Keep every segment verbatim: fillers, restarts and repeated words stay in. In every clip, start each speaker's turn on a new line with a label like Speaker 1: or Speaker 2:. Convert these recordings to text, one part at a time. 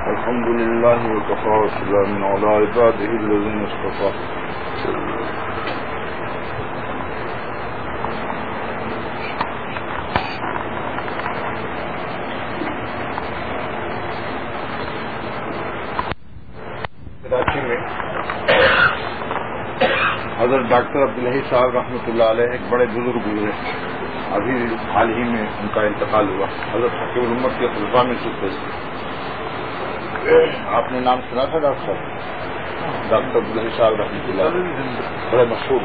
Speaker 1: الحمد لله وكفى وسلام على عباده الذين اصطفى. کراچی میں حضرت ڈاکٹر عبدالحی صاحب رحمۃ اللہ علیہ ایک بڑے بزرگ گزرے، ابھی حال ہی میں ان کا انتقال ہوا. حضرت حکیم الامت کے خلفاء میں سے تھے. آپ نے نام سنا تھا ڈاکٹر صاحب ڈاکٹر عبدالحی صاحب رحمۃ اللہ علیہ، بڑے مشہور.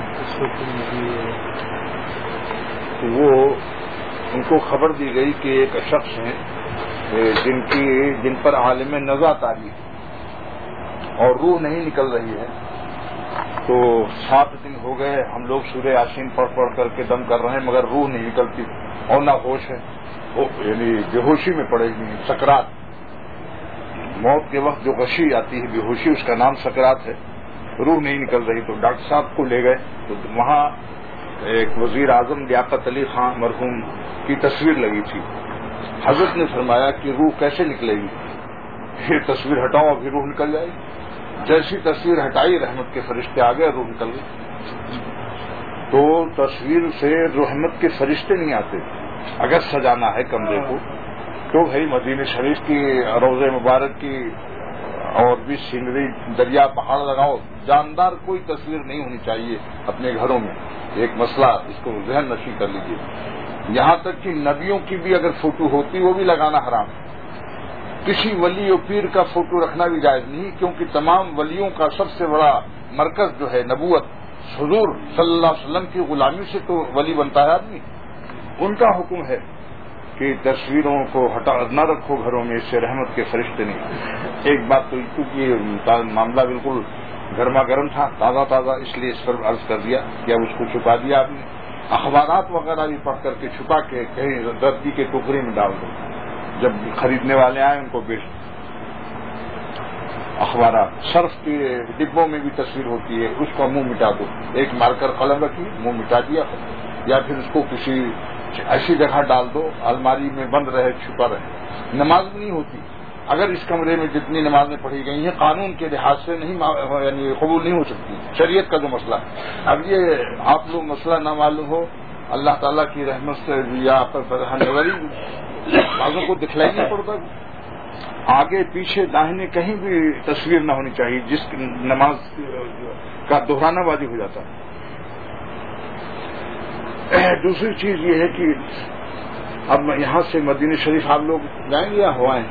Speaker 1: تو وہ ان کو خبر دی گئی کہ ایک شخص ہیں جن کی جن پر عالم نزع طاری اور روح نہیں نکل رہی ہے. تو سات دن ہو گئے ہم لوگ سورہ یاسین پڑھ پڑھ کر کے دم کر رہے ہیں مگر روح نہیں نکلتی اور نہ ہوش ہے، یعنی بے ہوشی میں پڑے ہوئی ہیں. سکرات، موت کے وقت جو غشی آتی ہے بے ہوشی، اس کا نام سکرات ہے. روح نہیں نکل رہی. تو ڈاکٹر صاحب کو لے گئے تو وہاں ایک وزیر اعظم لیاقت علی خان مرحوم کی تصویر لگی تھی. حضرت نے فرمایا کہ روح کیسے نکلے گی، یہ تصویر ہٹاؤ ابھی روح نکل جائے گی. جیسی تصویر ہٹائی رحمت کے فرشتے آ گئے، روح نکل گئی. تو تصویر سے رحمت کے فرشتے نہیں آتے. اگر سجانا ہے کمرے کو تو بھائی مدینہ شریف کی روضہ مبارک کی اور بھی سینری، دریا، پہاڑ لگاؤ. جاندار کوئی تصویر نہیں ہونی چاہیے اپنے گھروں میں. ایک مسئلہ اس کو ذہن نشین کر لیجیے. یہاں تک کہ نبیوں کی بھی اگر فوٹو ہوتی وہ بھی لگانا حرام ہے. کسی ولی و پیر کا فوٹو رکھنا بھی جائز نہیں، کیونکہ تمام ولیوں کا سب سے بڑا مرکز جو ہے نبوت، حضور صلی اللہ علیہ وسلم کی غلامی سے تو ولی بنتا ہے آدمی. ان کا حکم ہے کہ تصویروں کو ہٹا نہ رکھو گھروں میں، اس سے رحمت کے فرشتے نہیں. ایک بات تو کیونکہ معاملہ بالکل گرما گرم تھا، تازہ تازہ، اس لیے اس پر عرض کر دیا کہ اب اس کو چھپا دیا آپ نے. اخبارات وغیرہ بھی پڑھ کر کے چھپا کے کہیں دردی کے ٹوکری میں ڈال دو، جب خریدنے والے آئیں ان کو بیچ دو. اخبارات، صرف کے ڈبوں میں بھی تصویر ہوتی ہے، اس کا منہ مٹا دو. ایک مارکر قلم رکھی، منہ مٹا دیا، یا پھر اس کو کسی ایسی جگہ ڈال دو الماری میں بند رہے، چھپا رہے. نماز نہیں ہوتی. اگر اس کمرے میں جتنی نمازیں پڑھی گئی ہیں قانون کے لحاظ سے نہیں یعنی قبول نہیں ہو سکتی، شریعت کا جو مسئلہ ہے. اب یہ آپ لوگ مسئلہ نہ معلوم ہو، اللہ تعالیٰ کی رحمت سے یا آپ پر والی بازوں کو دکھلائی نہیں پڑتا. آگے پیچھے داہنے کہیں بھی تصویر نہ ہونی چاہیے جس کی نماز کا دہرانا واجب ہو جاتا ہے. دوسری چیز یہ ہے کہ اب یہاں سے مدینہ شریف آپ لوگ جائیں گے یا ہوائیں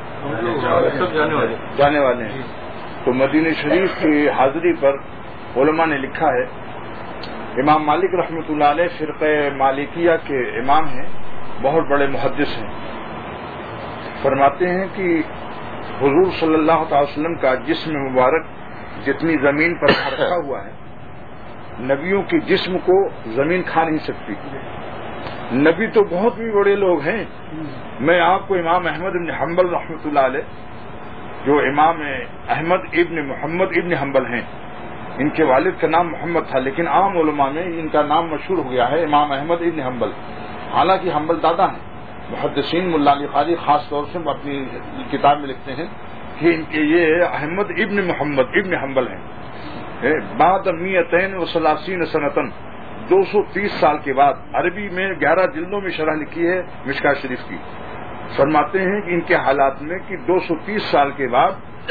Speaker 1: جانے والے ہیں. تو مدینہ شریف کی حاضری پر علماء نے لکھا ہے، امام مالک رحمۃ اللہ علیہ فرقہ مالکیہ کے امام ہیں، بہت بڑے محدث ہیں. فرماتے ہیں کہ حضور صلی اللہ تعالی وسلم کا جسم مبارک جتنی زمین پر رکھا ہوا ہے، نبیوں کے جسم کو زمین کھا نہیں سکتی. نبی تو بہت بھی بڑے لوگ ہیں. میں آپ کو امام احمد ابن حنبل رحمۃ اللہ علیہ، جو امام احمد ابن محمد ابن حنبل ہیں، ان کے والد کا نام محمد تھا لیکن عام علماء میں ان کا نام مشہور ہو گیا ہے امام احمد ابن حنبل. حالانکہ حنبل دادا ہیں. محدثین ملا علی قاری خاص طور سے اپنی کتاب میں لکھتے ہیں کہ ان کے یہ احمد ابن محمد ابن حنبل ہیں. بعد میتین و ثلاثین سنتن، دو سو تیس سال کے بعد. عربی میں گیارہ جلدوں میں شرح لکھی ہے مشکوٰۃ شریف کی. فرماتے ہیں کہ ان کے حالات میں کہ دو سو تیس سال کے بعد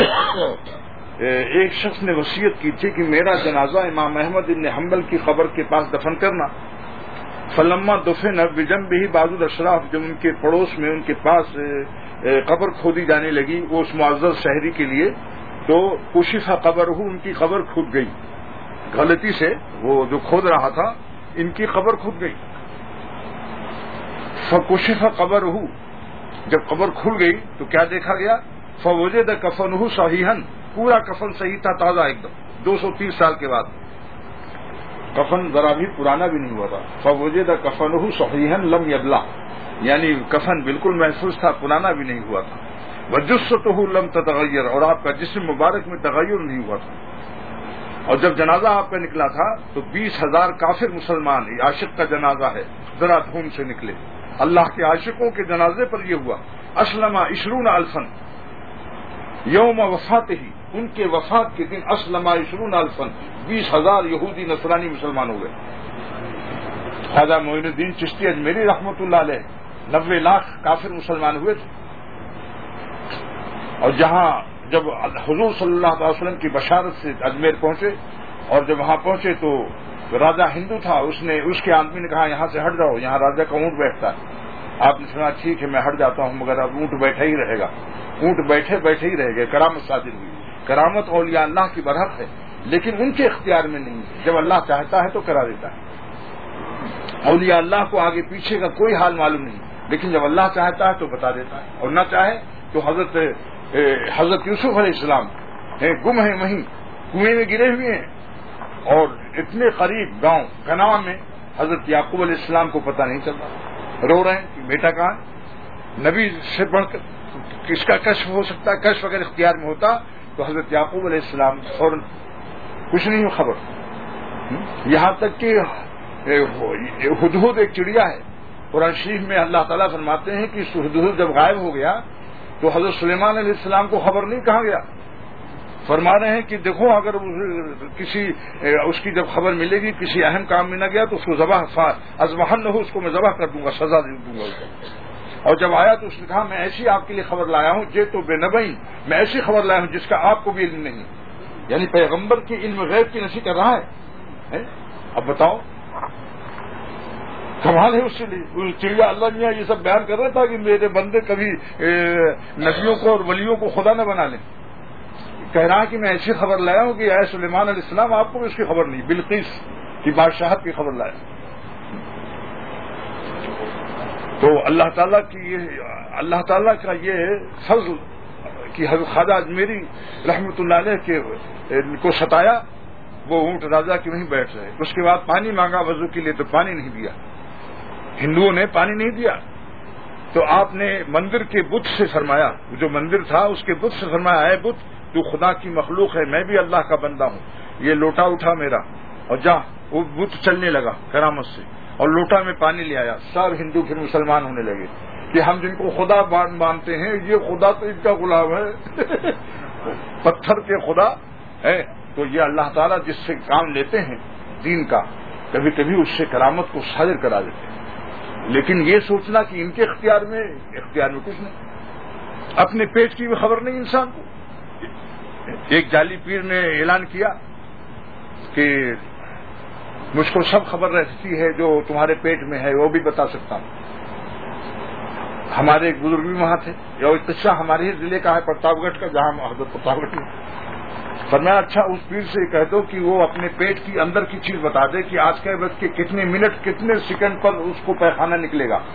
Speaker 1: ایک شخص نے وصیت کی تھی کہ میرا جنازہ امام احمد ابن حنبل کی قبر کے پاس دفن کرنا. فلما دفن بجنبہ ہی بعض الاشراف، جب ان کے پڑوس میں ان کے پاس قبر کھودی جانے لگی وہ اس معزز شہری کے لیے، تو کشف قبر ہو، ان کی قبر کھود گئی غلطی سے. وہ جو کھود رہا تھا ان کی قبر کھود گئی. فکشف قبر ہو، جب قبر کھل گئی تو کیا دیکھا گیا؟ فوجد کفنہ صحیحا، پورا کفن صحیح تھا، تازہ ایک دم. دو سو تیس سال کے بعد کفن ذرا بھی پرانا بھی نہیں ہوا تھا. فوجد کفنہ صحیحا لم یبلا، یعنی کفن بالکل محفوظ تھا، پرانا بھی نہیں ہوا تھا. وجثتہ لم تتغیر، اور آپ کا جسم مبارک میں تغیر نہیں ہوا تھا. اور جب جنازہ آپ کا نکلا تھا تو بیس ہزار کافر مسلمان، عاشق کا جنازہ ہے، ذرا دھوم سے نکلے. اللہ کے عاشقوں کے جنازے پر یہ ہوا. اسلم عشرون الفن، یوم وفات ہی، ان کے وفات کے دن اسلم عشرون الفن، بیس ہزار یہودی نصرانی مسلمان ہو گئے. خواجہ معین الدین چشتی اجمیری رحمۃ اللہ علیہ نبے لاکھ کافر مسلمان ہوئے تھے. اور جہاں جب حضور صلی اللہ علیہ وسلم کی بشارت سے اجمیر پہنچے، اور جب وہاں پہنچے تو راجہ ہندو تھا، اس نے اس کے آدمی نے کہا یہاں سے ہٹ جاؤ، یہاں راجہ کا اونٹ بیٹھتا ہے. آپ نے سنا ٹھیک ہے میں ہٹ جاتا ہوں، مگر اب اونٹ بیٹھا ہی رہے گا. اونٹ بیٹھے بیٹھے ہی رہ گئے. کرامت صادر ہوئی. کرامت اولیاء اللہ کی برحق ہے، لیکن ان کے اختیار میں نہیں ہے. جب اللہ چاہتا ہے تو کرا دیتا ہے. اولیاء اللہ کو آگے پیچھے کا کوئی حال معلوم نہیں، لیکن جب اللہ چاہتا ہے تو بتا دیتا ہے، اور نہ چاہے تو حضرت حضرت یوسف علیہ السلام گم ہیں، وہیں کنویں میں گرے ہوئے ہیں، اور اتنے قریب گاؤں کناوا میں حضرت یعقوب علیہ السلام کو پتہ نہیں چلتا، رو رہے ہیں کہ بیٹا کہاں. نبی سے بڑھ کر کس کا کشف ہو سکتا ہے؟ کشف اگر اختیار میں ہوتا تو حضرت یعقوب علیہ السلام فوراً کچھ نہیں خبر. یہاں تک کہ ہدہد ایک چڑیا ہے، قرآن شریف میں اللہ تعالیٰ فرماتے ہیں کہ ہدہد جب غائب ہو گیا تو حضرت سلیمان علیہ السلام کو خبر نہیں کہا گیا. فرما رہے ہیں کہ دیکھو اگر کسی اس کی جب خبر ملے گی کسی اہم کام میں نہ گیا تو اس کو ذبح ازبحن نہ ہو، اس کو میں ذبح کر دوں گا، سزا دے دوں گا اس کو. اور جب آیا تو اس نے کہا میں ایسی آپ کے لیے خبر لایا ہوں جے تو بے نبئی، میں ایسی خبر لایا ہوں جس کا آپ کو بھی علم نہیں. یعنی پیغمبر کی علم غیب کی نفی کر رہا ہے. اب بتاؤ کمال ہے اس کے لیے. چڑیا اللہ میاں یہ سب بیان کر رہا تھا کہ میرے بندے کبھی نبیوں کو اور ولیوں کو خدا نہ بنا لیں. کہہ رہا کہ میں ایسی خبر لایا ہوں کہ اے سلیمان علیہ السلام آپ کو بھی اس کی خبر نہیں، بلقیس کی بادشاہت کی خبر لایا. تو اللہ تعالیٰ کی یہ اللہ تعالیٰ کا یہ فضل کہ حضرت خواجہ اجمیری رحمۃ اللہ علیہ کے کو ستایا، وہ اونٹ راجا کی نہیں بیٹھ رہے. اس کے بعد پانی مانگا وضو کے لیے تو پانی نہیں دیا، ہندوؤں نے پانی نہیں دیا. تو آپ نے مندر کے بت سے فرمایا، جو مندر تھا اس کے بت سے فرمایا اے بت تو خدا کی مخلوق ہے، میں بھی اللہ کا بندہ ہوں، یہ لوٹا اٹھا میرا اور جا. وہ بت چلنے لگا کرامت سے اور لوٹا میں پانی لے آیا. سب ہندو پھر مسلمان ہونے لگے کہ ہم جن کو خدا مانتے ہیں یہ خدا تو ان کا غلام ہے پتھر کے خدا ہے. تو یہ اللہ تعالیٰ جس سے کام لیتے ہیں دین کا، کبھی کبھی اس سے کرامت کو صادر کرا دیتے ہیں. لیکن یہ سوچنا کہ ان کے اختیار میں اختیار میں کچھ نہیں. اپنے پیٹ کی بھی خبر نہیں انسان کو. ایک جعلی پیر نے اعلان کیا کہ مجھ کو سب خبر رہتی ہے جو تمہارے پیٹ میں ہے وہ بھی بتا سکتا ہوں. ہمارے ایک بزرگ بھی وہاں تھے، اور قصہ ہمارے ہی ضلع کا ہے پرتاپ گڑھ کا، جہاں حضرت پرتاپ گڑھ میں. فرمایا اچھا اس پیر سے کہہ دو کہ وہ اپنے پیٹ کی اندر کی چیز بتا دے کہ آج کے وقت کے کتنے منٹ کتنے سیکنڈ پر اس کو پیخانہ نکلے گا،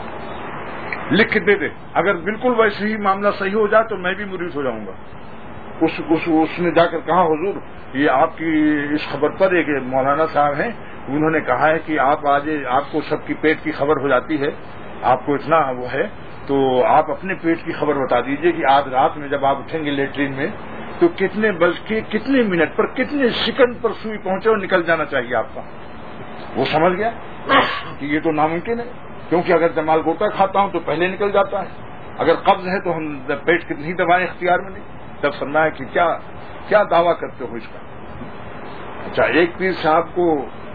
Speaker 1: لکھ کے دے دے. اگر بالکل ویسے ہی معاملہ صحیح ہو جائے تو میں بھی مرید ہو جاؤں گا. اس, اس, اس نے جا کر کہا حضور یہ آپ کی اس خبر پر ایک مولانا صاحب ہیں، انہوں نے کہا ہے کہ آپ آج آپ کو سب کی پیٹ کی خبر ہو جاتی ہے، آپ کو اتنا وہ ہے تو آپ اپنے پیٹ کی خبر بتا دیجئے کہ آج رات میں جب آپ اٹھیں گے لیٹرین میں تو کتنے بلکہ کتنے منٹ پر کتنے سیکنڈ پر سوئی پہنچے اور نکل جانا چاہیے آپ کا. وہ سمجھ گیا کہ یہ تو ناممکن ہے، کیونکہ اگر جمال گوٹا کھاتا ہوں تو پہلے نکل جاتا ہے، اگر قبض ہے تو ہم پیٹ کتنی دوائیں اختیار میں نہیں. تب سننا ہے کہ کیا کیا دعویٰ کرتے ہو اس کا. اچھا ایک پیر صاحب کو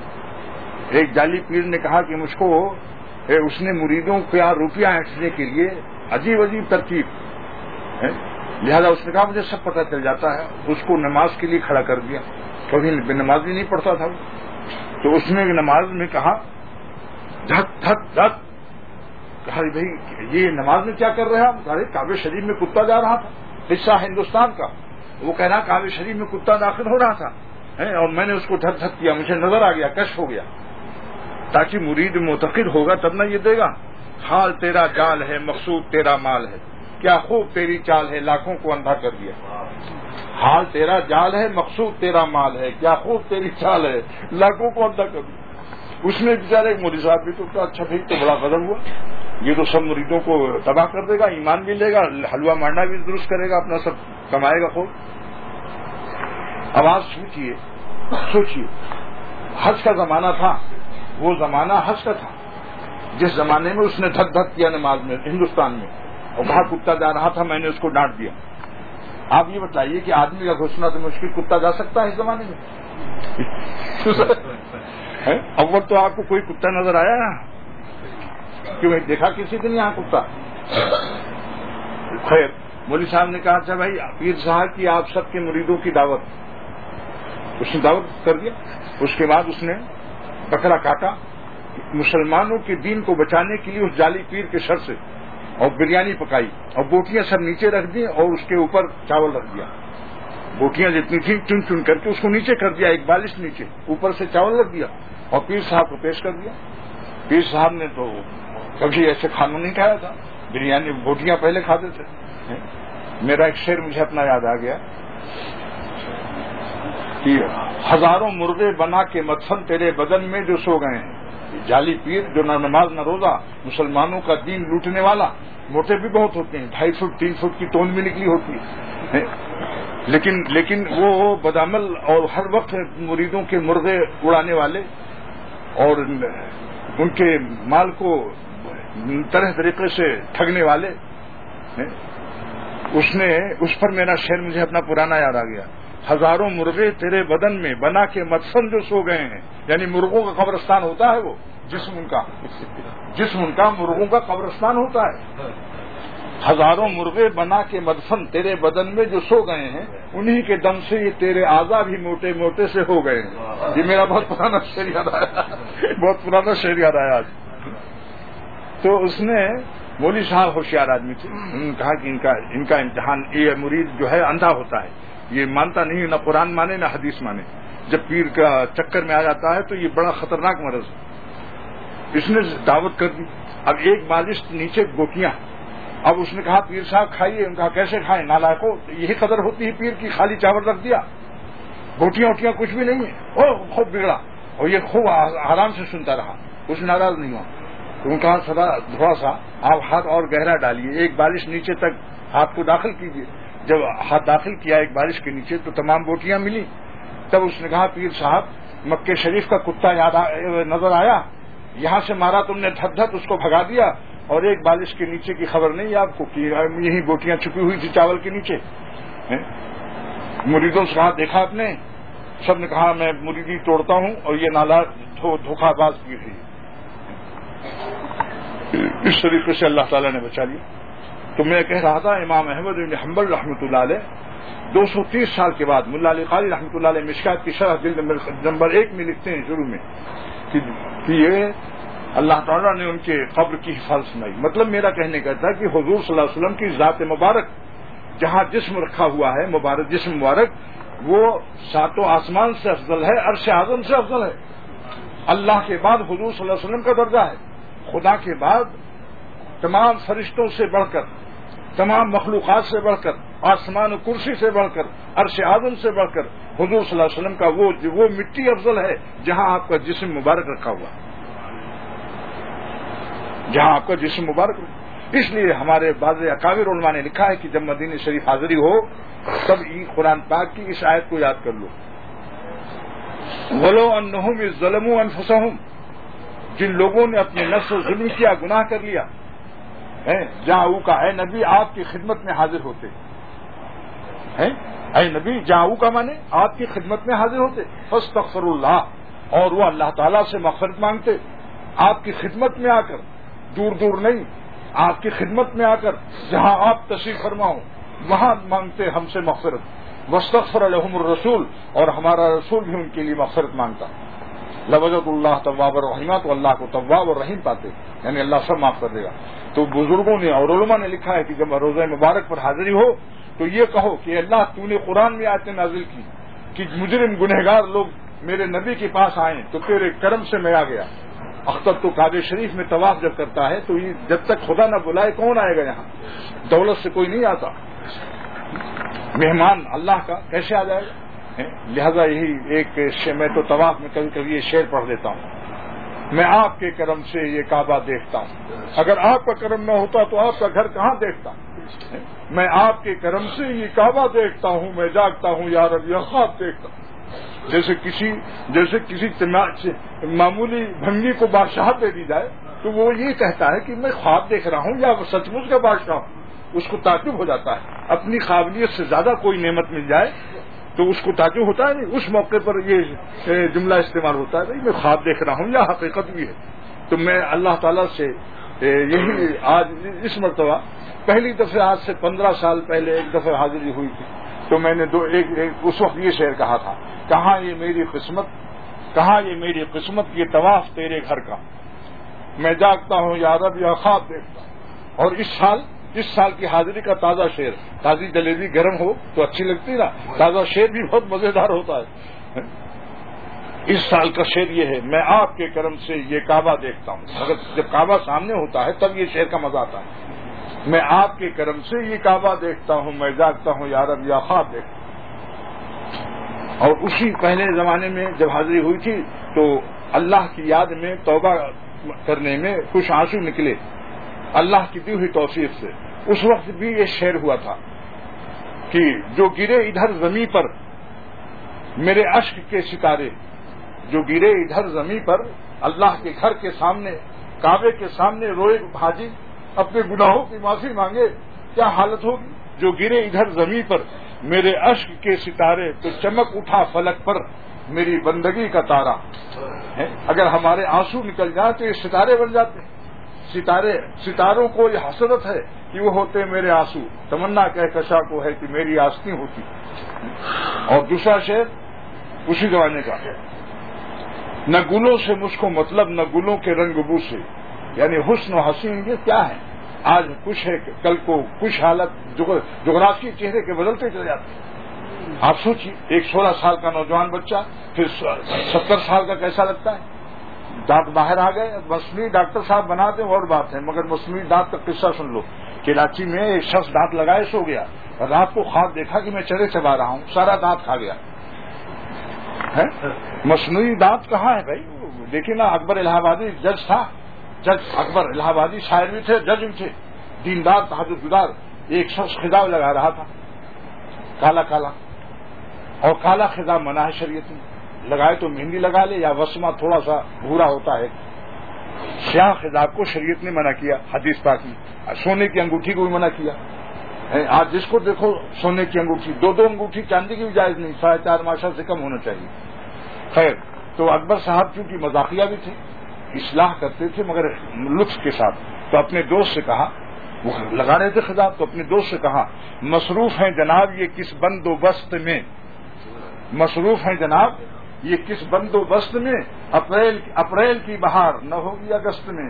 Speaker 1: ایک جعلی پیر نے کہا کہ مجھ کو اس نے مریدوں کا روپیہ ہینٹنے کے لیے عجیب عجیب ترکیب ہے، لہذا اس نے کہا مجھے سب پتہ چل جاتا ہے. اس کو نماز کے لیے کھڑا کر دیا، کبھی نماز بھی نہیں پڑھتا تھا. تو اس نے نماز میں کہا دھک دھک دھک. کہا بھائی یہ نماز میں کیا کر رہے ہیں آپ؟ ارے کعبہ شریف میں کتا جا رہا تھا، حصہ ہندوستان کا. وہ کہنا کعبہ شریف میں کتا داخل ہو رہا تھا اور میں نے اس کو دھک دھک کیا، مجھے نظر آ گیا، کشف ہو گیا. تاکہ مرید معتقد ہوگا تب نہ یہ دے گا. حال تیرا جال ہے مقصود تیرا مال ہے، کیا خوب تیری چال ہے لاکھوں کو اندھا کر دیا. حال تیرا جال ہے مقصود تیرا مال ہے، کیا خوب تیری چال ہے لاکھوں کو اندھا کر دیا. اس میں بیچارے مودی صاحب بھی تو اچھا بھائی تو بڑا غضب ہوا، یہ تو سب مریدوں کو تباہ کر دے گا، ایمان بھی لے گا، حلوہ مانڈا بھی درست کرے گا، اپنا سب کمائے گا خوب. آواز سوچیے سوچیے حج کا زمانہ تھا، وہ زمانہ حج کا تھا جس زمانے میں اس نے دھک دھک کیا نماز میں ہندوستان میں اور کہا کتا جا رہا تھا، میں نے اس کو ڈانٹ دیا. آپ یہ بتائیے کہ آدمی کا گھسنا تو مشکل، کتا جا سکتا ہے اس زمانے میں؟ اول تو آپ کو کوئی کتا نظر آیا نا؟ کیوں دیکھا کسی دن یہاں کتا؟ خیر، مولوی صاحب نے کہا اچھا بھائی پیر صاحب کی آپ سب کے مریدوں کی دعوت، اس نے دعوت کر دیا. اس کے بعد اس نے بکرا کاٹا مسلمانوں کے دین کو بچانے کے لیے اس جعلی پیر کے سر سے، اور بریانی پکائی اور بوٹیاں سب نیچے رکھ دی اور اس کے اوپر چاول رکھ دیا. بوٹیاں جتنی تھیں چن چن کر کے اس کو نیچے کر دیا، ایک بالش نیچے، اوپر سے چاول رکھ دیا اور پیر صاحب کو پیش کر دیا. پیر صاحب نے تو کبھی ایسے کھانا نہیں کھایا تھا، بریانی بوٹیاں پہلے کھاتے تھے. میرا ایک شعر مجھے اپنا یاد آ گیا کہ ہزاروں مرغے بنا کے مدفن تیرے بدن میں جو سو گئے ہیں. جعلی پیر جو نہ نماز نہ روزہ، مسلمانوں کا دین لوٹنے والا، موٹے بھی بہت ہوتے ہیں، ڈھائی فٹ تین فٹ کی تون بھی نکلی ہوتی ہے، لیکن لیکن وہ بدعمل اور ہر وقت مریدوں کے مرغے اڑانے والے اور ان کے مال کو طرح طریقے سے ٹھگنے والے. اس نے اس پر میرا شعر مجھے اپنا پرانا یاد آ گیا، ہزاروں مرغے تیرے بدن میں بنا کے مدفن جو سو گئے ہیں. یعنی مرغوں کا قبرستان ہوتا ہے، وہ جسم ان کا جسم ان کا مرغوں کا قبرستان ہوتا ہے. ہزاروں مرغے بنا کے مدفن تیرے بدن میں جو سو گئے ہیں، انہی کے دم سے یہ تیرے اعضا بھی موٹے موٹے سے ہو گئے ہیں. یہ میرا بہت پرانا شعر یاد آیا، بہت پرانا شعر یاد آیا آج. تو اس نے مولوی صاحب ہوشیار آدمی تھے، انہوں نے کہا کہ ان کا ان کا امتحان، یہ مرید جو ہے اندھا ہوتا ہے، یہ مانتا نہیں، نہ قرآن مانے نہ حدیث مانے. جب پیر کا چکر میں آ جاتا ہے تو یہ بڑا خطرناک مرض ہے. اس نے دعوت کر دی. اب ایک بالش نیچے گوٹیاں. اب اس نے کہا پیر صاحب کھائیے. ان کہا کیسے کھائیں نالائقو، یہی قدر ہوتی ہے پیر کی، خالی چاول رکھ دیا، گوٹیاں ووٹیاں کچھ بھی نہیں ہے. او خوب بگڑا اور یہ خوب آرام سے سنتا رہا، کچھ ناراض نہیں ہوا. تو ان کہا سدا تھوڑا سا آپ ہاتھ اور گہرا ڈالیے، ایک بالش نیچے تک ہاتھ کو داخل کیجیے. جب ہاتھ داخل کیا ایک بالش کے نیچے تو تمام بوٹیاں ملی. تب اس نے کہا پیر صاحب مکے شریف کا کتا یاد نظر آیا، یہاں سے مارا تم نے دھت دھت، اس کو بھگا دیا، اور ایک بالش کے نیچے کی خبر نہیں آپ کو کہ یہی بوٹیاں چھپی ہوئی تھی چاول کے نیچے. مریدوں سے کہا دیکھا آپ نے؟ سب نے کہا میں مریدی توڑتا ہوں اور یہ نالا دھوکہ باز پیر ہے. اس طریقے سے اللہ تعالیٰ نے بچا لیا. تو میں کہہ رہا تھا امام احمد بن حنبل رحمۃ اللہ علیہ دو سو تیس سال کے بعد ملا علی قاری رحمۃ اللہ علیہ مشکات کی شرح جلد نمبر ایک میں لکھتے ہیں شروع میں کہ یہ اللہ تعالیٰ نے ان کے قبر کی حفاظت سنائی. مطلب میرا کہنے کا تھا کہ حضور صلی اللہ علیہ وسلم کی ذات مبارک جہاں جسم رکھا ہوا ہے، مبارک جسم مبارک، وہ ساتوں آسمان سے افضل ہے، عرش اعظم سے افضل ہے. اللہ کے بعد حضور صلی اللہ علیہ وسلم کا درجہ ہے. خدا کے بعد تمام فرشتوں سے بڑھ کر، تمام مخلوقات سے بڑھ کر، آسمان و کرسی سے بڑھ کر، عرش اعظم سے بڑھ کر حضور صلی اللہ علیہ وسلم کا وہ وہ مٹی افضل ہے جہاں آپ کا جسم مبارک رکھا ہوا، جہاں آپ کا جسم مبارک رکھا. اس لیے ہمارے بعض اکابر علماء نے لکھا ہے کہ جب مدینہ شریف حاضری ہو تب قرآن پاک کی اس آیت کو یاد کر لو، وَلَوْ أَنَّهُمْ ظَلَمُوا أَنفُسَهُمْ، جن لوگوں نے اپنے نفس و ظلم کیا، گناہ کر لیا، جہاں کا اے نبی آپ کی خدمت میں حاضر ہوتے، اے نبی جہاں کا مانے آپ کی خدمت میں حاضر ہوتے، فاستغفروا اللہ، اور وہ اللہ تعالیٰ سے مغفرت مانگتے آپ کی خدمت میں آ کر، دور دور نہیں، آپ کی خدمت میں آ کر جہاں آپ تشریف فرماؤ وہاں مانگتے ہم سے مغفرت. واستغفر لهم الرسول، اور ہمارا رسول بھی ان کے لیے مغفرت مانگتا. لوجد اللہ تواب الرحیم، تو اللہ کو تواب اور رحیم پاتے، یعنی اللہ سب معاف کر دے گا. تو بزرگوں نے اور علماء نے لکھا ہے کہ جب روزہ مبارک پر حاضری ہو تو یہ کہو کہ اللہ تو نے قرآن میں آیتیں نازل کی کہ مجرم گنہگار لوگ میرے نبی کے پاس آئیں تو تیرے کرم سے میں آ گیا. اختر تو کعبہ شریف میں طواف جب کرتا ہے تو یہ جب تک خدا نہ بلائے کون آئے گا یہاں؟ دولت سے کوئی نہیں آتا، مہمان اللہ کا کیسے آ جائے گا؟ لہذا یہی ایک میں تو طواف میں کبھی کبھی یہ شعر پڑھ دیتا ہوں، میں آپ کے کرم سے یہ کعبہ دیکھتا ہوں، اگر آپ کا کرم نہ ہوتا تو آپ کا گھر کہاں دیکھتا؟ میں آپ کے کرم سے یہ کعبہ دیکھتا ہوں، میں جاگتا ہوں یا رب یہ خواب دیکھتا ہوں. جیسے کسی جیسے کسی معمولی بھنگی کو بادشاہت دے دی جائے تو وہ یہ کہتا ہے کہ میں خواب دیکھ رہا ہوں یا سچ مچ کا بادشاہ ہوں. اس کو تعجب ہو جاتا ہے. اپنی قابلیت سے زیادہ کوئی نعمت مل جائے تو اس کو تعجب ہوتا ہے. نہیں اس موقع پر یہ جملہ استعمال ہوتا ہے بھائی میں خواب دیکھ رہا ہوں یا حقیقت بھی ہے. تو میں اللہ تعالیٰ سے یہی آج اس مرتبہ پہلی دفعہ آج سے پندرہ سال پہلے ایک دفعہ حاضری ہوئی تھی تو میں نے دو ایک, ایک اس وقت یہ شعر کہا تھا, کہاں یہ میری قسمت کہاں یہ میری قسمت یہ طواف تیرے گھر کا, میں جاگتا ہوں یا رب یا خواب دیکھتا ہوں. اور اس سال اس سال کی حاضری کا تازہ شعر, تازی جلیبی گرم ہو تو اچھی لگتی نا, تازہ شعر بھی بہت مزیدار ہوتا ہے. اس سال کا شعر یہ ہے, میں آپ کے کرم سے یہ کعبہ دیکھتا ہوں. اگر جب کعبہ سامنے ہوتا ہے تب یہ شعر کا مزہ آتا ہے. میں آپ کے کرم سے یہ کعبہ دیکھتا ہوں, میں جاگتا ہوں یا رب یا خواب دیکھتا ہوں. اور اسی پہلے زمانے میں جب حاضری ہوئی تھی تو اللہ کی یاد میں توبہ کرنے میں کچھ آنسو نکلے اللہ کی دی ہوئی توفیق سے. اس وقت بھی یہ شعر ہوا تھا کہ جو گرے ادھر زمیں پر میرے اشک کے ستارے, جو گرے ادھر زمیں پر اللہ کے گھر کے سامنے کعبے کے سامنے روئے حاجی اپنے گناہوں کی معافی مانگے, کیا حالت ہوگی. جو گرے ادھر زمیں پر میرے اشک کے ستارے تو چمک اٹھا فلک پر میری بندگی کا تارا. اگر ہمارے آنسو نکل جائیں تو یہ ستارے بن جاتے ہیں. ستارے ستاروں کو یہ حسرت ہے کہ وہ ہوتے میرے آنسو, تمنا کہکشاں کو ہے کہ میری آستی ہوتی. اور دوسرا شعر اسی زمانے کا, نہ گلوں سے مجھ کو مطلب نہ گلوں کے رنگ بو سے, یعنی حسن و حسین یہ کیا ہے, آج کچھ ہے کل کو کچھ حالت جغرافی چہرے کے بدلتے چلے جاتے ہیں. آپ سوچیے ایک سولہ سال کا نوجوان بچہ پھر ستر سال کا کیسا لگتا ہے. دانت باہر آ گئے, مصنوعی ڈاکٹر صاحب بناتے ہیں اور بات ہے, مگر مصنوعی دانت کا قصہ سن لو. کراچی میں ایک شخص دانت لگائے سو گیا, رات کو خواب دیکھا کہ میں چرے چبا رہا ہوں, سارا دانت کھا گیا. مصنوعی دانت کہاں ہے بھائی. دیکھیے نا اکبر الہ آبادی جج تھا, جج اکبر الہ آبادی شاعر بھی تھے, جج بھی تھے, دیندار تہجد گزار. ایک شخص خطاب لگا رہا تھا کالا کالا, اور کالا خطاب منع ہے شریعت میں. لگائے تو مہندی لگا لے یا وسمہ تھوڑا سا بھورا ہوتا ہے. سیاہ خطاب کو شریعت نے منع کیا حدیث پاک میں. سونے کی انگوٹھی کو بھی منع کیا. آج جس کو دیکھو سونے کی انگوٹھی, دو دو انگوٹھی چاندی کی بھی جائز نہیں, ساڑھے چار ماشا سے کم ہونا چاہیے. خیر تو اکبر صاحب چونکہ مذاقیہ بھی تھے, اصلاح کرتے تھے مگر لطف کے ساتھ, تو اپنے دوست سے کہا, وہ لگا رہے تھے خطاب, تو اپنے دوست سے کہا مصروف ہیں جناب یہ کس بندوبست میں, مصروف ہیں جناب یہ کس بندوبست میں, اپریل اپریل کی بہار نہ ہوگی اگست میں,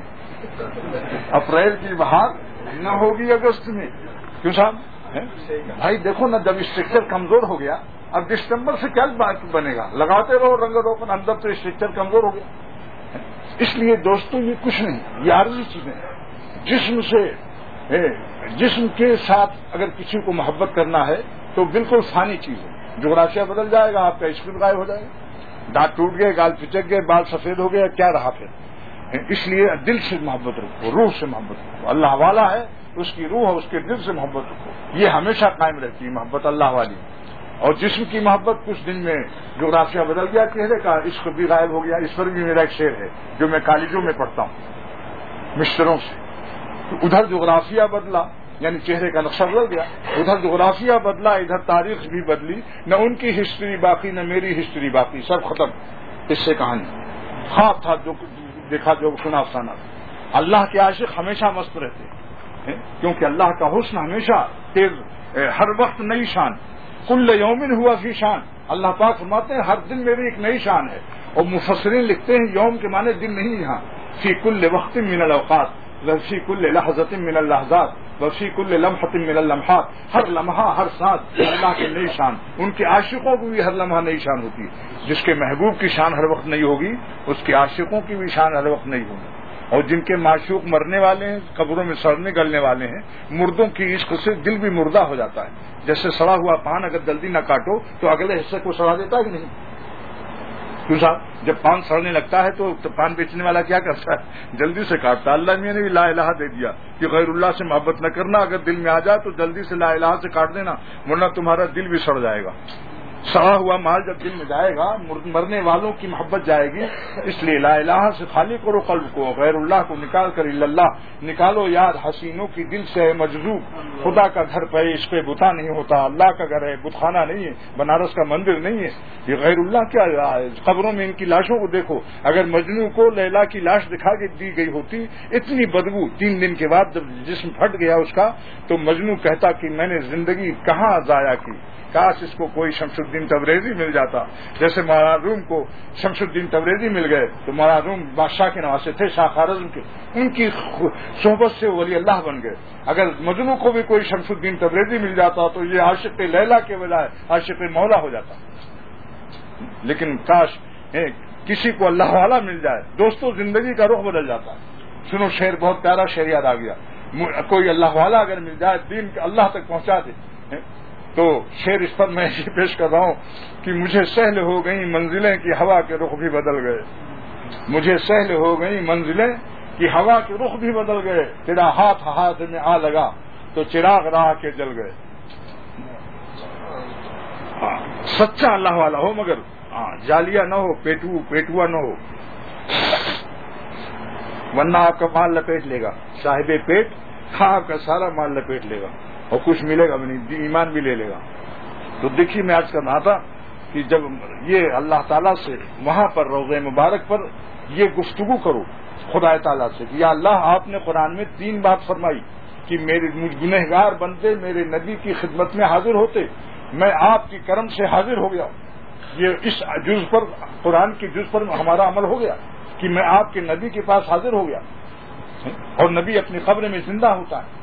Speaker 1: اپریل کی بہار نہ ہوگی اگست میں. کیوں صاحب بھائی دیکھو نا, جب اسٹرکچر کمزور ہو گیا اب دسمبر سے کیا بات بنے گا, لگاتے رہو رنگ روپن, اندر تو اسٹرکچر کمزور ہو گیا. اس لیے دوستوں یہ کچھ نہیں, یہ عارضی چیزیں ہیں. جسم سے جسم کے ساتھ اگر کسی کو محبت کرنا ہے تو بالکل فانی چیز ہے. جغرافیہ بدل جائے گا, آپ کا عشق غائب ہو جائے گا, دانت ٹوٹ گئے, گال پچک گئے, بال سفید ہو گیا, کیا رہا پھر. اس لیے دل سے محبت رکھو, روح سے محبت رکھو. اللہ والا ہے, اس کی روح ہے, اس کے دل سے محبت رکھو. یہ ہمیشہ قائم رہتی ہے محبت اللہ والی. اور جسم کی محبت کچھ دن میں جغرافیہ بدل گیا چہرے کا, عشق بھی غائب ہو گیا. اس پر بھی میرا ایک شعر ہے جو میں کالجوں میں پڑھتا ہوں مشتروں سے. ادھر جغرافیہ بدلا یعنی چہرے کا نقشہ بدل گیا, ادھر جغرافیہ بدلا ادھر تاریخ بھی بدلی, نہ ان کی ہسٹری باقی نہ میری ہسٹری باقی, سب ختم. اس سے کہانی خواب تھا جو دیکھا جو سنا افسانہ. اللہ کے عاشق ہمیشہ مست رہتے ہیں کیونکہ اللہ کا حسن ہمیشہ تیز, ہر وقت نئی شان, کل یومن ہوا فی شان. اللہ پاک فرماتے ہیں ہر دن میری ایک نئی شان ہے. اور مفسرین لکھتے ہیں یوم کے معنی دن نہیں یہاں, فی کل وقت من الاوقات وفی کل لحظۃ من اللحظات وفی کل لمحۃ من اللمحات. ہر لمحہ ہر سانس اللہ کی نئی شان. ان کے عاشقوں کو بھی ہر لمحہ نئی شان ہوتی ہے. جس کے محبوب کی شان ہر وقت نئی ہوگی اس کے عاشقوں کی بھی شان ہر وقت نئی ہوگی. اور جن کے معشوق مرنے والے ہیں, قبروں میں سڑنے گلنے والے ہیں, مردوں کی عشق سے دل بھی مردہ ہو جاتا ہے. جیسے سڑا ہوا پان اگر جلدی نہ کاٹو تو اگلے حصے کو سڑا دیتا ہے کہ نہیں. کیوں صاحب جب پان سڑنے لگتا ہے تو پان بیچنے والا کیا کرتا ہے, جلدی سے کاٹتا. اللہ میاں نے بھی لا الہ دے دیا کہ غیر اللہ سے محبت نہ کرنا, اگر دل میں آ جائے تو جلدی سے لا الہ سے کاٹ دینا ورنہ تمہارا دل بھی سڑ جائے گا. سڑا ہوا مال جب دل میں جائے گا مرنے والوں کی محبت جائے گی. اس لیے لا الہ سے خالی کرو قلب کو, غیر اللہ کو نکال کر الا اللہ نکالو یاد. حسینوں کی دل سے ہے مجذوب, خدا کا گھر پہ اس پہ بتا نہیں ہوتا, اللہ کا گھر ہے بت خانہ نہیں ہے, بنارس کا مندر نہیں ہے. یہ غیر اللہ کیا ہے؟ قبروں میں ان کی لاشوں کو دیکھو. اگر مجنو کو لیلا کی لاش دکھا کے دی گئی ہوتی, اتنی بدبو, تین دن کے بعد جب جسم پھٹ گیا اس کا, تو مجنو کہتا کہ میں نے زندگی کہاں ضائع کی, کاش اس کو کوئی شمس الدین تبریزی مل جاتا. جیسے مولانا روم کو شمس الدین تبریزی مل گئے, تو مولانا روم بادشاہ کے نواسے تھے, شاہ خوارزم کے, ان کی صحبت سے ولی اللہ بن گئے. اگر مجنو کو بھی کوئی شمس الدین تبریزی مل جاتا تو یہ عاشق لیلا کے بجائے عاشق مولا ہو جاتا. لیکن کاش کسی کو اللہ والا مل جائے, دوستوں زندگی کا رخ بدل جاتا. سنو شعر, بہت پیارا شعر یاد آ گیا. کوئی اللہ والا اگر مل جائے, دین اللہ تک پہنچا دے, تو شعر اس پر میں یہ پیش کر رہا ہوں کہ مجھے سہل ہو گئی منزلیں کی ہوا کے رخ بھی بدل گئے. مجھے سہل ہو گئی منزلیں کی ہوا کے رخ بھی بدل گئے. تیرا ہاتھ ہاتھ میں آ لگا تو چراغ راہ کے جل گئے. سچا اللہ والا ہو, مگر جالیا نہ ہو, پیٹو پیٹوا نہ ہو, ورنہ آپ کا مال لپیٹ لے گا. صاحب پیٹ آپ کا سارا مال لپیٹ لے گا اور کچھ ملے گا بھی نہیں, ایمان بھی لے لے گا. تو دیکھیے میں آج کر رہا تھا کہ جب یہ اللہ تعالیٰ سے وہاں پر روضہ مبارک پر یہ گفتگو کرو خدا تعالیٰ سے کہ یا اللہ آپ نے قرآن میں تین بات فرمائی کہ میرے گنہگار بندے میرے نبی کی خدمت میں حاضر ہوتے, میں آپ کی کرم سے حاضر ہو گیا. یہ اس جز پر قرآن کی جز پر ہمارا عمل ہو گیا کہ میں آپ کے نبی کے پاس حاضر ہو گیا, اور نبی اپنی قبر میں زندہ ہوتا ہے.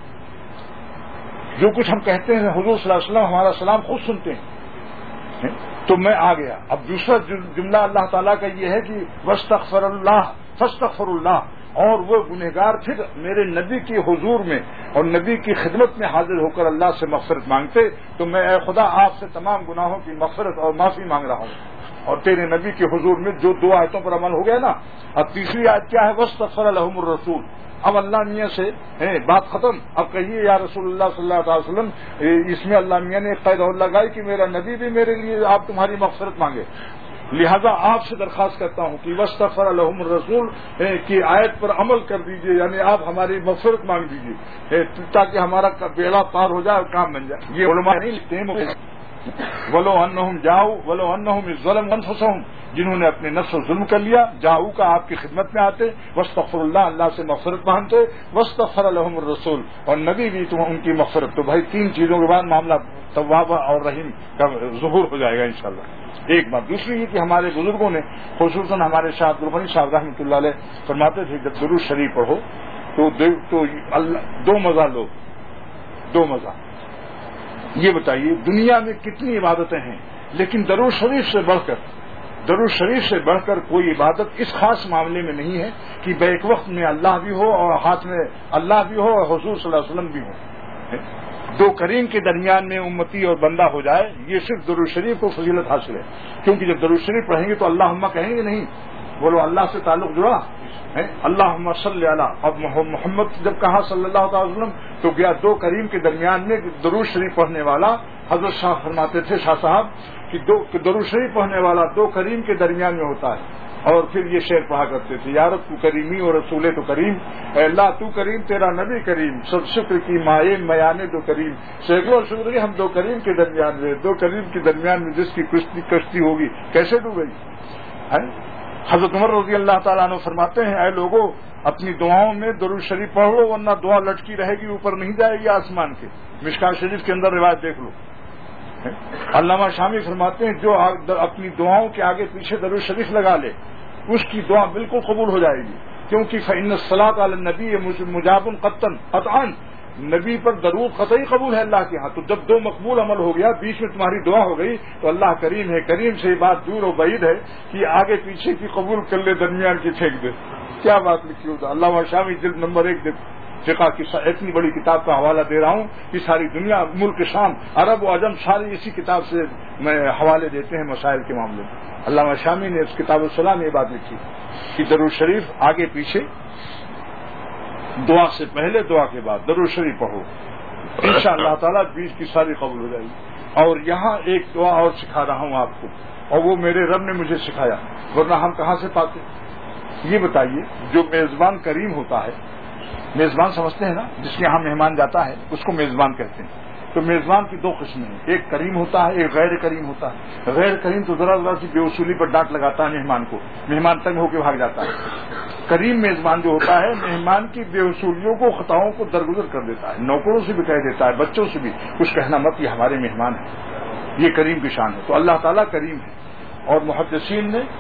Speaker 1: جو کچھ ہم کہتے ہیں حضور صلی اللہ علیہ وسلم ہمارا سلام خود سنتے ہیں. تو میں آ گیا. اب دوسرا جملہ اللہ تعالیٰ کا یہ ہے کہ واستغفر اللہ فاستغفر اللہ, اور وہ گنہگار پھر میرے نبی کی حضور میں اور نبی کی خدمت میں حاضر ہو کر اللہ سے مغفرت مانگتے. تو میں اے خدا آپ سے تمام گناہوں کی مغفرت اور معافی مانگ رہا ہوں. اور تیرے نبی کے حضور میں جو دو آیتوں پر عمل ہو گیا نا. اب تیسری آیت کیا ہے؟ واستغفر لهم الرسول. اب اللہ میاں سے بات ختم. اب کہیے یا رسول اللہ صلی اللہ علیہ وسلم, اس میں اللہ میاں نے قید اور لگائی کہ میرا نبی بھی میرے لیے آپ تمہاری مغفرت مانگے. لہذا آپ سے درخواست کرتا ہوں کہ واستغفر لهم الرسول کی آیت پر عمل کر دیجئے, یعنی آپ ہماری مغفرت مانگ دیجئے تاکہ ہمارا بیڑا پار ہو جائے اور کام بن جائے. یہ علماء نہیں لکھتے ہیں. ولو انہم جاؤ ولو انہم ظلم انفسہم, جنہوں نے اپنے نفس و ظلم کر لیا, جاؤ کا آپ کی خدمت میں آتے, واستغفر اللہ اللہ سے مغفرت مانگتے, واستغفر لهم الرسول, اور نبی بھی تم ان کی مغفرت. تو بھائی تین چیزوں کے بعد معاملہ تواب اور رحیم کا ظہور ہو جائے گا انشاءاللہ. ایک بات. دوسری یہ کہ ہمارے بزرگوں نے خصوصاً ہمارے شاہ عبد الغنی صاحب رحمۃ اللہ علیہ فرماتے تھے جب درود شریف پڑھو تو تو اللہ دو مزہ لو, دو مزہ. یہ بتائیے دنیا میں کتنی عبادتیں ہیں, لیکن درود شریف سے بڑھ کر درود شریف سے بڑھ کر کوئی عبادت اس خاص معاملے میں نہیں ہے کہ بیک وقت میں اللہ بھی ہو اور ہاتھ میں اللہ بھی ہو اور حضور صلی اللہ علیہ وسلم بھی ہو. دو کریم کے درمیان میں امتی اور بندہ ہو جائے, یہ صرف درود شریف کو فضیلت حاصل ہے. کیونکہ جب درود شریف پڑھیں گے تو اللہم کہیں گے نہیں, بولو اللہ سے تعلق جڑا ہے, اللہم صلی علی. اب محمد جب کہا صلی اللہ علیہ وسلم تو گیا دو کریم کے درمیان میں. درود شریف پڑھنے والا حضرت شاہ فرماتے تھے شاہ صاحب کہ دو درود شریف پڑھنے والا دو کریم کے درمیان میں ہوتا ہے. اور پھر یہ شعر پڑھا کرتے تھے, یارت تو کریمی اور رسول تو کریم, اے اللہ تو کریم تیرا نبی کریم, سب شکر کی مائے میانے دو کریم. سینکڑوں شکر ہم دو کریم کے درمیان میں, دو کریم کے درمیان میں جس کی کشتی کشتی ہوگی کیسے ڈوبے گی. حضرت عمر رضی اللہ تعالیٰ عنہ فرماتے ہیں, اے لوگوں اپنی دعاؤں میں درود شریف پڑھ لو ورنہ دعا لٹکی رہے گی, اوپر نہیں جائے گی آسمان کے. مشکات شریف کے اندر روایت دیکھ لو. علامہ شامی فرماتے ہیں جو اپنی دعاؤں کے آگے پیچھے درود شریف لگا لے اس کی دعا بالکل قبول ہو جائے گی, کیونکہ فإن الصلاۃ علی النبی مجاب قطعا, نبی پر درود قطعی قبول ہے اللہ کے ہاں. تو جب دو مقبول عمل ہو گیا, بیچ میں تمہاری دعا ہو گئی, تو اللہ کریم ہے. کریم سے یہ بات دور و بعید ہے کہ آگے پیچھے کی قبول کر لے, درمیان کی پھینک دے. کیا بات لکھی ہوتا. علامہ شامی جلد نمبر ایک فقہ کی اتنی بڑی کتاب کا حوالہ دے رہا ہوں کہ ساری دنیا, ملک شام, عرب و عجم ساری اسی کتاب سے میں حوالے دیتے ہیں مسائل کے معاملے میں. علامہ شامی نے اس کتاب السلام یہ بات لکھی کہ درود شریف آگے پیچھے, دعا سے پہلے دعا کے بعد درود شریف پڑھو, انشاء اللہ تعالیٰ بیچ کی ساری قبول ہو جائے گی. اور یہاں ایک دعا اور سکھا رہا ہوں آپ کو، اور وہ میرے رب نے مجھے سکھایا، ورنہ ہم کہاں سے پاتے؟ یہ بتائیے، جو میزبان کریم ہوتا ہے، میزبان سمجھتے ہیں نا، جس کے یہاں مہمان جاتا ہے اس کو میزبان کہتے ہیں. تو میزبان کی دو قسمیں ہیں، ایک کریم ہوتا ہے، ایک غیر کریم ہوتا ہے. غیر کریم تو ذرا ذرا سی بے اصولی پر ڈانٹ لگاتا ہے مہمان کو، مہمان تنگ ہو کے بھاگ جاتا ہے. کریم میزبان جو ہوتا ہے مہمان کی بے اصولیوں کو، خطاؤں کو درگزر کر دیتا ہے، نوکروں سے بھی کہہ دیتا ہے، بچوں سے بھی، کچھ کہنا مت، یہ ہمارے مہمان ہیں. یہ کریم کی شان ہے. تو اللہ تعالیٰ کریم ہے. اور محدثین نے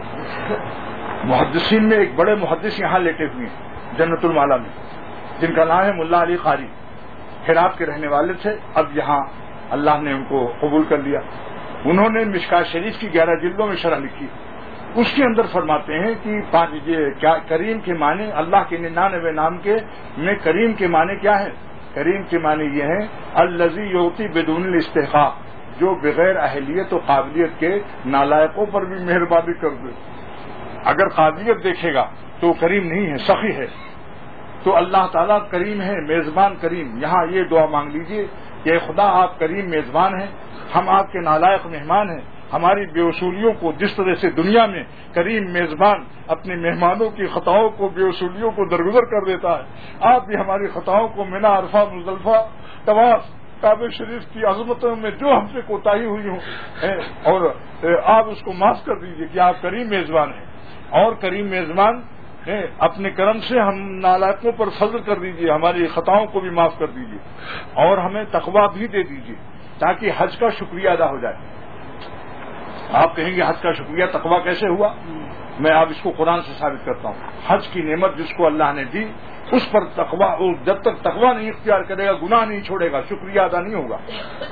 Speaker 1: محدثین میں ایک بڑے محدث یہاں لیٹے ہوئے ہیں جنت المالا میں، جن کا نام ہے ملا علی قاری، ہرات کے رہنے والے تھے، اب یہاں اللہ نے ان کو قبول کر لیا. انہوں نے مشکات شریف کی گیارہ جلدوں میں شرح لکھی، اس کے اندر فرماتے ہیں کہ پانچ یہ کریم کے معنی، اللہ کے ننانوے نام کے میں کریم کے معنی کیا ہے؟ کریم کے معنی یہ ہیں الذی یعطی بدون الاستحقاق، جو بغیر اہلیت و قابلیت کے نالائقوں پر بھی مہربانی کر دے. اگر قابلیت دیکھے گا تو کریم نہیں ہے، سخی ہے. تو اللہ تعالیٰ کریم ہے، میزبان کریم. یہاں یہ دعا مانگ لیجئے کہ خدا آپ کریم میزبان ہیں، ہم آپ کے نالائق مہمان ہیں. ہماری بے اصولیوں کو، جس طرح سے دنیا میں کریم میزبان اپنے مہمانوں کی خطاؤں کو، بے اصولیوں کو درگزر کر دیتا ہے، آپ بھی ہماری خطاؤں کو منا، عرفہ، مزدلفہ، طواف، کعبہ شریف کی عظمتوں میں جو ہم سے کوتاہی ہوئی ہوں، اور آپ اس کو معاف کر دیجئے کہ آپ کریم میزبان ہیں. اور کریم میزبان اپنے کرم سے ہم نالائقوں پر فضل کر دیجئے، ہماری خطاؤں کو بھی معاف کر دیجئے، اور ہمیں تقویٰ بھی دے دیجئے تاکہ حج کا شکریہ ادا ہو جائے. آپ کہیں گے حج کا شکریہ تقویٰ کیسے ہوا؟ میں اب اس کو قرآن سے ثابت کرتا ہوں. حج کی نعمت جس کو اللہ نے دی، اس پر تقویٰ، جب تک تقویٰ نہیں اختیار کرے گا، گناہ نہیں چھوڑے گا، شکریہ ادا نہیں ہوگا.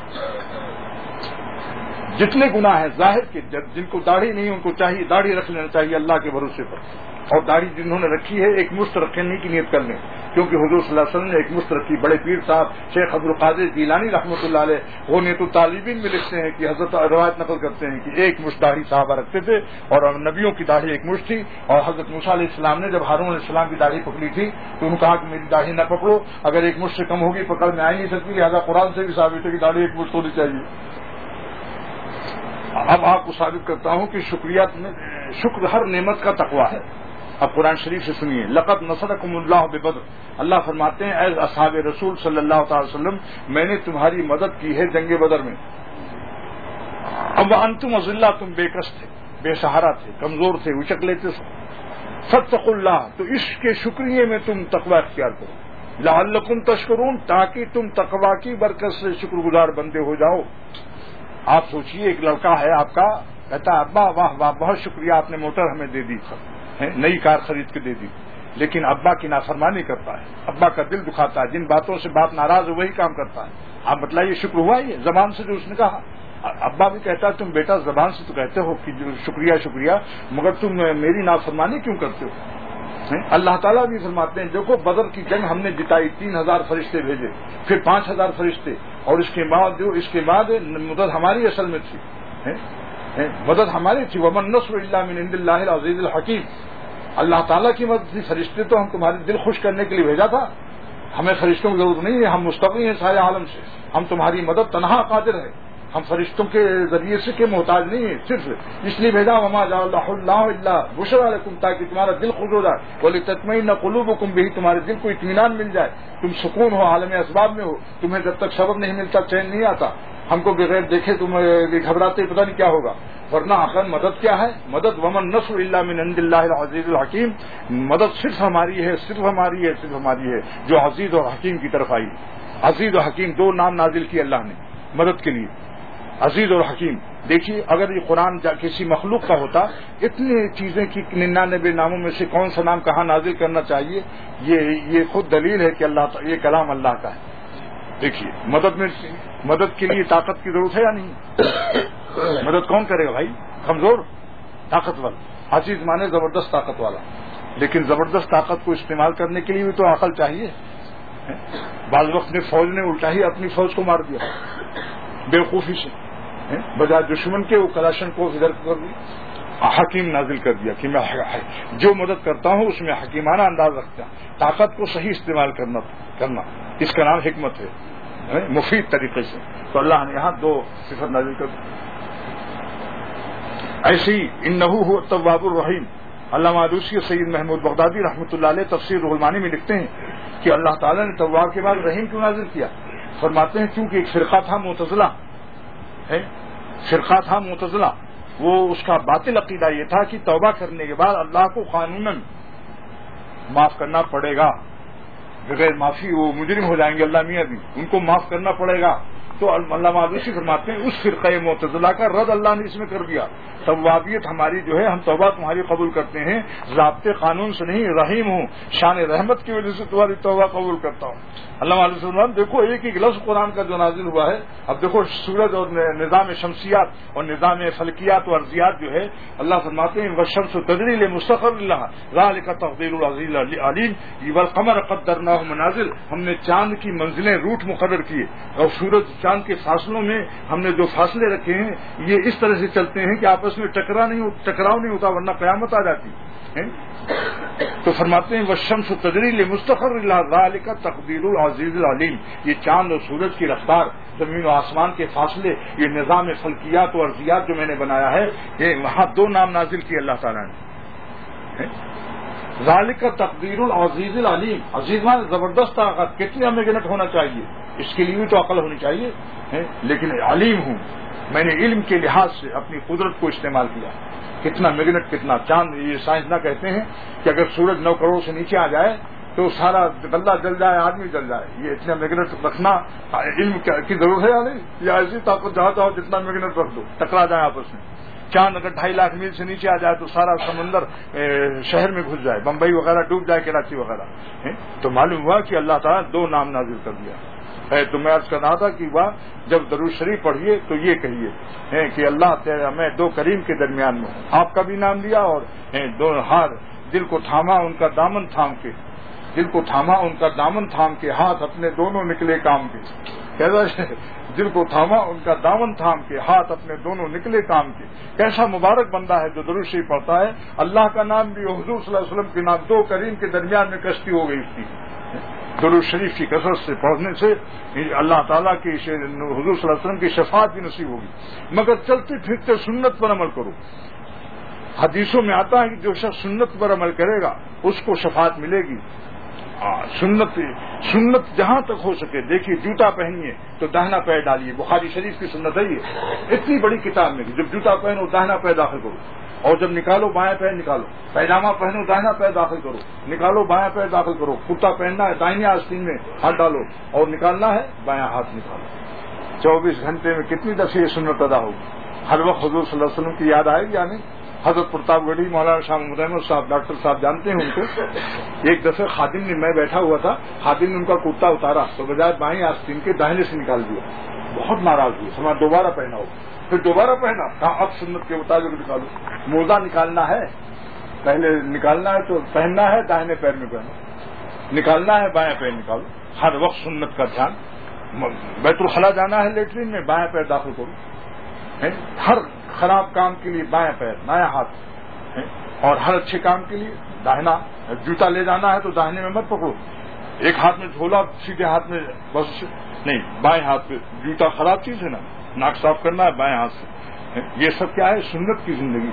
Speaker 1: جتنے گناہ ہیں ظاہر کے، جن کو داڑھی نہیں ان کو چاہیے داڑھی رکھ لینا چاہیے اللہ کے بھروسے پر، اور داڑھی جنہوں نے رکھی ہے ایک مشت رکھنے کی نیت کر لیں، کیونکہ حضور صلی اللہ علیہ وسلم نے ایک مشت رکھی. بڑے پیر صاحب شیخ عبد القادر جیلانی رحمۃ اللہ علیہ وہ نیت الطالبین میں لکھتے ہیں کہ حضرت روایت نقل کرتے ہیں کہ ایک مشت داڑھی صحابہ رکھتے تھے، اور نبیوں کی داڑھی ایک مشت تھی. اور حضرت موسیٰ علیہ السلام نے جب ہارون علیہ السلام کی داڑھی پکڑی تھی تو انہوں نے کہا کہ میری داڑھی نہ پکڑو، اگر ایک مشت سے کم ہوگی پکڑ میں آ نہیں سکتی، لہٰذا قرآن سے بھی ثابت ہے کہ داڑھی ایک مشت ہونی چاہیے. اب آپ کو ثابت کرتا ہوں کہ شکریات میں شکر ہر نعمت کا تقویٰ ہے. اب قرآن شریف سے سنیے، لقد نصرکم اللہ ببدر. اللہ فرماتے ہیں اے اصحاب رسول صلی اللہ تعالی وسلم، میں نے تمہاری مدد کی ہے جنگ بدر میں. اب انتم اذلہ، تم بے کس تھے، بے سہارا تھے، کمزور تھے، اچک لیتے تھے. فاتقوا اللہ، تو اس کے شکریہ میں تم تقویٰ اختیار کرو. لعلکم تشکرون، تاکہ تم تقویٰ کی برکت سے شکر گزار بندے ہو جاؤ. آپ سوچئے ایک لڑکا ہے آپ کا، کہتا ہے ابا واہ واہ بہت شکریہ، آپ نے موٹر ہمیں دے دی، نئی کار خرید کے دے دی، لیکن ابا کی نافرمانی کرتا ہے، ابا کا دل دکھاتا ہے، جن باتوں سے باپ ناراض ہو وہی کام کرتا ہے. آپ بتلائیے شکر ہوا یہ زبان سے جو اس نے کہا؟ ابا بھی کہتا ہے تم بیٹا زبان سے تو کہتے ہو کہ شکریہ شکریہ، مگر تم میری نافرمانی کیوں کرتے ہو؟ اللہ تعالیٰ بھی فرماتے ہیں دیکھو بدر کی جنگ ہم نے جتائی، تین ہزار فرشتے بھیجے، پھر پانچ ہزار فرشتے، اور اس کے بعد جو اس کے بعد مدد ہماری اصل میں تھی، مدد ہماری تھی. ومن نصر الا من عند اللہ العزیز الحکیم. اللہ تعالیٰ کی مدد تھی. فرشتے تو ہم تمہارے دل خوش کرنے کے لیے بھیجا تھا، ہمیں فرشتوں کی ضرورت نہیں ہے، ہم مستغنی ہیں سارے عالم سے. ہم تمہاری مدد تنہا قادر ہے، ہم فرشتوں کے ذریعے سے کے محتاج نہیں ہیں، صرف اس لیے بھیجا وما جعل اللہ الا بشرا لکم، تاکہ تمہارا دل خوش ہو جائے. ولتطمئن قلوبکم بہ، تمہارے دل کو اطمینان مل جائے، تم سکون ہو، عالم اسباب میں ہو. تمہیں جب تک صبر نہیں ملتا چین نہیں آتا. ہم کو بغیر دیکھے تم گھبراتے پتہ نہیں کیا ہوگا. ورنہ اصل مدد کیا ہے؟ مدد ومن نصر الا من عند اللہ العزیز الحکیم. مدد صرف ہماری ہے، صرف ہماری ہے، صرف ہماری ہے، جو عزیز اور حکیم کی طرف آئی. عزیز اور حکیم دو نام نازل کیے اللہ نے مدد کے لیے، عزیز اور حکیم. دیکھیے اگر یہ قرآن کسی مخلوق کا ہوتا، اتنی چیزیں کی ننانوے ناموں میں سے کون سا نام کہاں نازل کرنا چاہیے، یہ یہ خود دلیل ہے کہ اللہ یہ کلام اللہ کا ہے. دیکھیے مدد میں مدد کے لیے طاقت کی ضرورت ہے یا نہیں؟ مدد کون کرے گا بھائی؟ کمزور، طاقتور. عزیز مانے زبردست طاقت والا، لیکن زبردست طاقت کو استعمال کرنے کے لیے بھی تو عقل چاہیے. بعض وقت میں فوج نے الٹا ہی اپنی فوج کو مار دیا بیوقوفی سے، بجائے دشمن کے وہ کلاشن کو ادھر کر دی. حکیم نازل کر دیا کہ میں جو مدد کرتا ہوں اس میں حکیمانہ انداز رکھتا ہوں، طاقت کو صحیح استعمال کرنا کرنا اس کا نام حکمت ہے. مفید طریقے سے. تو اللہ نے یہاں دو صفت نازل کر دی. ایسے ہی انہو هو التواب الرحیم. علامہ آلوسی سید محمود بغدادی رحمۃ اللہ علیہ تفسیر روح المعانی میں لکھتے ہیں کہ اللہ تعالیٰ نے تواب کے بعد رحیم کیوں نازل کیا؟ فرماتے ہیں کیونکہ ایک فرقہ تھا معتزلہ ہے، فرقہ تھا معتزلہ، وہ اس کا باطل عقیدہ یہ تھا کہ توبہ کرنے کے بعد اللہ کو قانوناً معاف کرنا پڑے گا، بغیر معافی وہ مجرم ہو جائیں گے اللہ میاں بھی، ان کو معاف کرنا پڑے گا. تو علامہ آلوسی فرماتے ہیں اس فرقہ معتزلہ کا رد اللہ نے اس میں کر دیا. توابیت ہماری جو ہے، ہم توبہ تمہاری قبول کرتے ہیں ضابطے قانون سے نہیں، رحیم ہوں، شان رحمت کی وجہ سے تمہاری توبہ قبول کرتا ہوں. علامہ علیہ السلام دیکھو ایک ایک لفظ قرآن کا جو نازل ہوا ہے. اب دیکھو سورج اور نظام شمسیات اور نظام فلکیات و ارضیات جو ہے، اللہ فرماتے ہیں والشمس تجری لمستقر لها ذلك تقدیر العزیز العلیم. والقمر قدرناه منازل، ہم نے چاند کی منزلیں روٹ مقرر کیے، اور سورج چاند کے فاصلوں میں ہم نے جو فاصلے رکھے ہیں یہ اس طرح سے چلتے ہیں کہ آپس میں ٹکرا نہیں ٹکراؤ نہیں ہوتا، ورنہ قیامت آ جاتی ہے. تو فرماتے ہیں والشمس تجری لمستقر لها ذلك تقدیر العزیز العلیم. یہ چاند اور سورج کی رفتار، زمین و آسمان کے فاصلے، یہ نظام فلکیات و ارضیات جو میں نے بنایا ہے، یہ وہاں دو نام نازل کیے اللہ تعالیٰ نے. ذالک تقدیر العزیز العلیم. عزیز مان زبردست طاقت، کتنی ہمیں گنٹ ہونا چاہیے، اس کے لیے بھی تو عقل ہونی چاہیے. لیکن علیم ہوں، میں نے علم کے لحاظ سے اپنی قدرت کو استعمال کیا. کتنا میگنٹ، کتنا چاند. یہ سائنسداں کہتے ہیں کہ اگر سورج نو کروڑ سے نیچے آ جائے تو سارا غلہ جل جائے، آدمی جل جائے. یہ اتنا میگنٹ رکھنا علم کی ضرورت ہے یا نہیں؟ یا ایسی طاقت جہاں چاہو جتنا میگنٹ رکھ دو، ٹکرا جائے آپس میں. چاند اگر ڈھائی لاکھ میل سے نیچے آ جائے تو سارا سمندر شہر میں گھس جائے، بمبئی وغیرہ ڈوب جائے، کراچی وغیرہ. تو معلوم ہوا کہ اللہ تعالیٰ دو نام نازل کر دیا. تو میں عرض کر رہا تھا کہ واہ جب درود شریف پڑھیے تو یہ کہیے کہ اللہ میں دو کریم کے درمیان میں ہوں. آپ کا بھی نام لیا اور دو ہاتھ دل کو تھاما ان کا دامن تھام کے، دل کو تھاما ان کا دامن تھام کے، ہاتھ اپنے دونوں نکلے کام کے. کیسا دل کو تھاما ان کا دامن تھام کے، ہاتھ اپنے دونوں نکلے کام کے. کیسا مبارک بندہ ہے جو درود شریف پڑھتا ہے. اللہ کا نام بھی، حضور صلی اللہ علیہ وسلم کے نام، دو کریم کے درمیان میں کشتی ہو گئی اس کی. درود شریف کی کثرت سے پڑھنے سے اللہ تعالیٰ کی حضور صلی اللہ علیہ وسلم کی شفاعت بھی نصیب ہوگی. مگر چلتے پھرتے سنت پر عمل کرو. حدیثوں میں آتا ہے کہ جو شخص سنت پر عمل کرے گا اس کو شفاعت ملے گی. سنت سنت جہاں تک ہو سکے. دیکھیے جوتا پہنیے تو داہنا پیر ڈالیے، بخاری شریف کی سنت ہے یہ. اتنی بڑی کتاب میں جب جوتا پہنو داہنا پیر داخل کرو، اور جب نکالو بایاں پیر نکالو. پیجامہ پہنو داہنا پیر داخل کرو، نکالو بایاں پیر داخل کرو. کرتا پہننا ہے دائیں آستین میں ہاتھ ڈالو، اور نکالنا ہے بایاں ہاتھ نکالو. چوبیس گھنٹے میں کتنی دفعہ یہ سنت ادا ہوگی. ہر وقت حضور صلی اللہ علیہ وسلم کی یاد آئے گی یا نہیں. حضرت پرتاپ گڑھی مولانا شاہ محمد احمد صاحب ڈاکٹر صاحب جانتے ہیں ان کو. ایک دفعہ خادم نے، میں بیٹھا ہوا تھا، خادم نے ان کا کرتا اتارا تو بجائے بائیں آستین کے داہنے سے نکال دیا. بہت ناراض ہوئی. ہمارا دوبارہ پہنا ہو، پھر دوبارہ پہنا. کہا اب سنت کے مطابق نکالو. موزہ نکالنا ہے، پہلے نکالنا ہے تو پہننا ہے داہنے پیر میں پہنو، نکالنا ہے بائیں پیر نکالو. ہر وقت سنت کا دھیان. بیت الخلا جانا ہے لیٹرین میں، بائیں پیر داخل کرو. ہر خراب کام کے لیے بائیں پیر، دایاں ہاتھ. اور ہر اچھے کام کے لیے داہنا. جوتا لے جانا ہے تو داہنے میں مت پکڑو. ایک ہاتھ میں جھولا، سیدھے ہاتھ میں بس نہیں، بائیں ہاتھ پہ. جوتا خراب چیز ہے نا، ناک صاف کرنا ہے بائیں ہاتھ سے. یہ سب کیا ہے؟ سنت کی زندگی.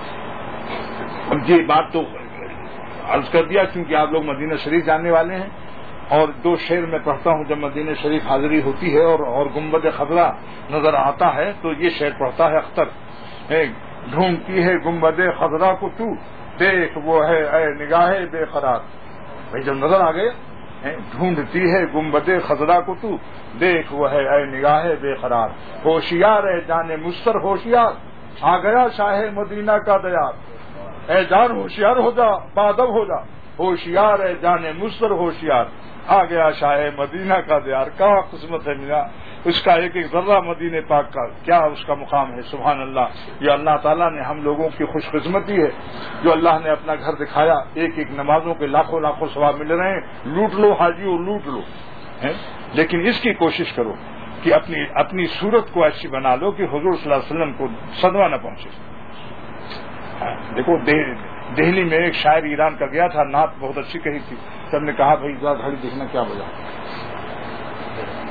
Speaker 1: اب یہ بات تو عرض کر دیا کیونکہ آپ لوگ مدینہ شریف جانے والے ہیں. اور دو شعر میں پڑھتا ہوں جب مدینہ شریف حاضری ہوتی ہے اور اور گنبد خضرا نظر آتا ہے تو یہ شعر پڑھتا ہے اختر. ڈھونڈتی ہے گنبد خضرا کو تو، دیکھ وہ ہے اے نگاہ بے قرار. بھائی جب نظر آ گئے، ڈھونڈتی ہے گنبد خضرا کو تو، دیکھ وہ ہے اے نگاہ بے قرار. ہوشیار ہے جانے مستر ہوشیار، آ گیا شاہ مدینہ کا دیار. اے جان ہوشیار ہو جا، بادب ہو جا. ہوشیار ہے جانے مستر ہوشیار، آ گیا شاہ مدینہ کا دیار. کیا قسمت ہے میرا، اس کا ایک ایک ذرہ مدینہ پاک کا کیا اس کا مقام ہے. سبحان اللہ. یہ اللہ تعالیٰ نے ہم لوگوں کی خوش قسمتی ہے جو اللہ نے اپنا گھر دکھایا. ایک ایک نمازوں کے لاکھوں لاکھوں ثواب مل رہے ہیں. لوٹ لو حاجیوں، لوٹ لو. لیکن اس کی کوشش کرو کہ اپنی اپنی صورت کو ایسی بنا لو کہ حضور صلی اللہ علیہ وسلم کو صدمہ نہ پہنچے. دیکھو دہلی میں ایک شاعر ایران کا گیا تھا، نعت بہت اچھی کہی تھی. سب نے کہا بھائی ذرا گھڑی دیکھنا کیا بجا.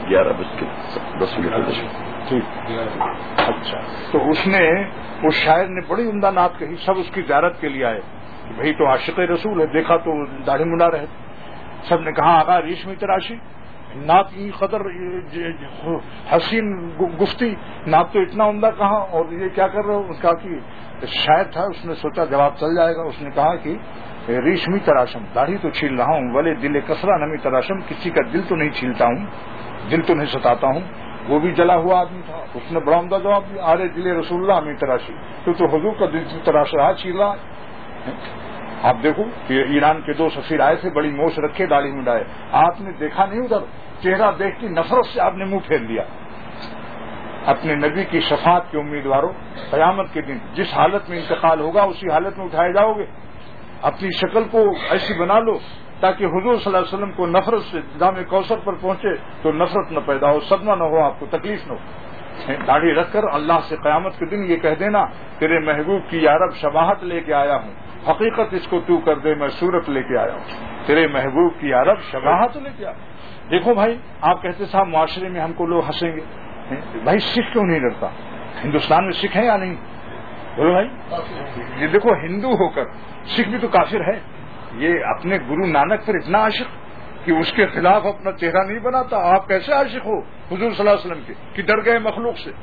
Speaker 2: گیارہ بج کے دس منٹ
Speaker 1: ٹھیک اچھا. تو اس نے اس شاعر نے بڑی عمدہ نعت کہی, سب اس کی زیارت کے لیے آئے, بھائی تو عاشق رسول ہے, دیکھا تو داڑھی منڈا رہے, سب نے کہا آقا ریشمی تراشی, نعت کی قدر حسین گفتی, نعت تو اتنا عمدہ کہا اور یہ کیا کر رہے ہو. اس کا کہ شاعر تھا, اس نے سوچا جواب چل جائے گا, اس نے کہا کہ ریشمی تراشم, داڑھی تو چھیل رہا ہوں, ولے دل کسرا نمی تراشم, کسی کا دل تو نہیں چھیلتا ہوں, دل تو نہیں ستاتا ہوں. وہ بھی جلا ہوا آدمی تھا, اس نے بڑا عمدہ جواب دیا, آرے دل رسول اللہ ہمیں تراشی, تو تو حضور کا دل تراش رہا, چھیل رہا ہے. آپ دیکھو یہ ایران کے دو سفیر آئے تھے, بڑی موچھ رکھے, داڑھی منڈائے, آپ نے دیکھا نہیں ادھر, چہرہ دیکھ کے نفرت سے آپ نے منہ پھیر لیا. اپنے نبی کی شفاعت کے امیدواروں, قیامت کے دن جس حالت میں انتقال ہوگا اسی حالت میں اٹھائے جاؤ گے. اپنی شکل کو ایسی بنا لو تاکہ حضور صلی اللہ علیہ وسلم کو نفرت سے جام کوثر پر پہنچے تو نفرت نہ پیدا ہو, صدمہ نہ ہو, آپ کو تکلیف نہ ہو. داڑھی رکھ کر اللہ سے قیامت کے دن یہ کہہ دینا, تیرے محبوب کی یارب شباہت لے کے آیا ہوں, حقیقت اس کو تو کر دے, میں صورت لے کے آیا ہوں. تیرے محبوب کی یارب شباہت لے کے آیا. دیکھو بھائی, آپ کہتے صاحب معاشرے میں ہم کو لوگ ہنسیں گے, بھائی سکھ کیوں نہیں ڈرتا؟ ہندوستان میں سکھ ہے یا نہیں؟ بولو بھائی, یہ دیکھو ہندو ہو کر سکھ بھی تو کافر ہے. یہ اپنے گرو نانک پر اتنا عاشق کہ اس کے خلاف اپنا چہرہ نہیں بناتا. آپ کیسے عاشق ہو حضور صلی اللہ علیہ وسلم کے کہ ڈر گئے مخلوق سے؟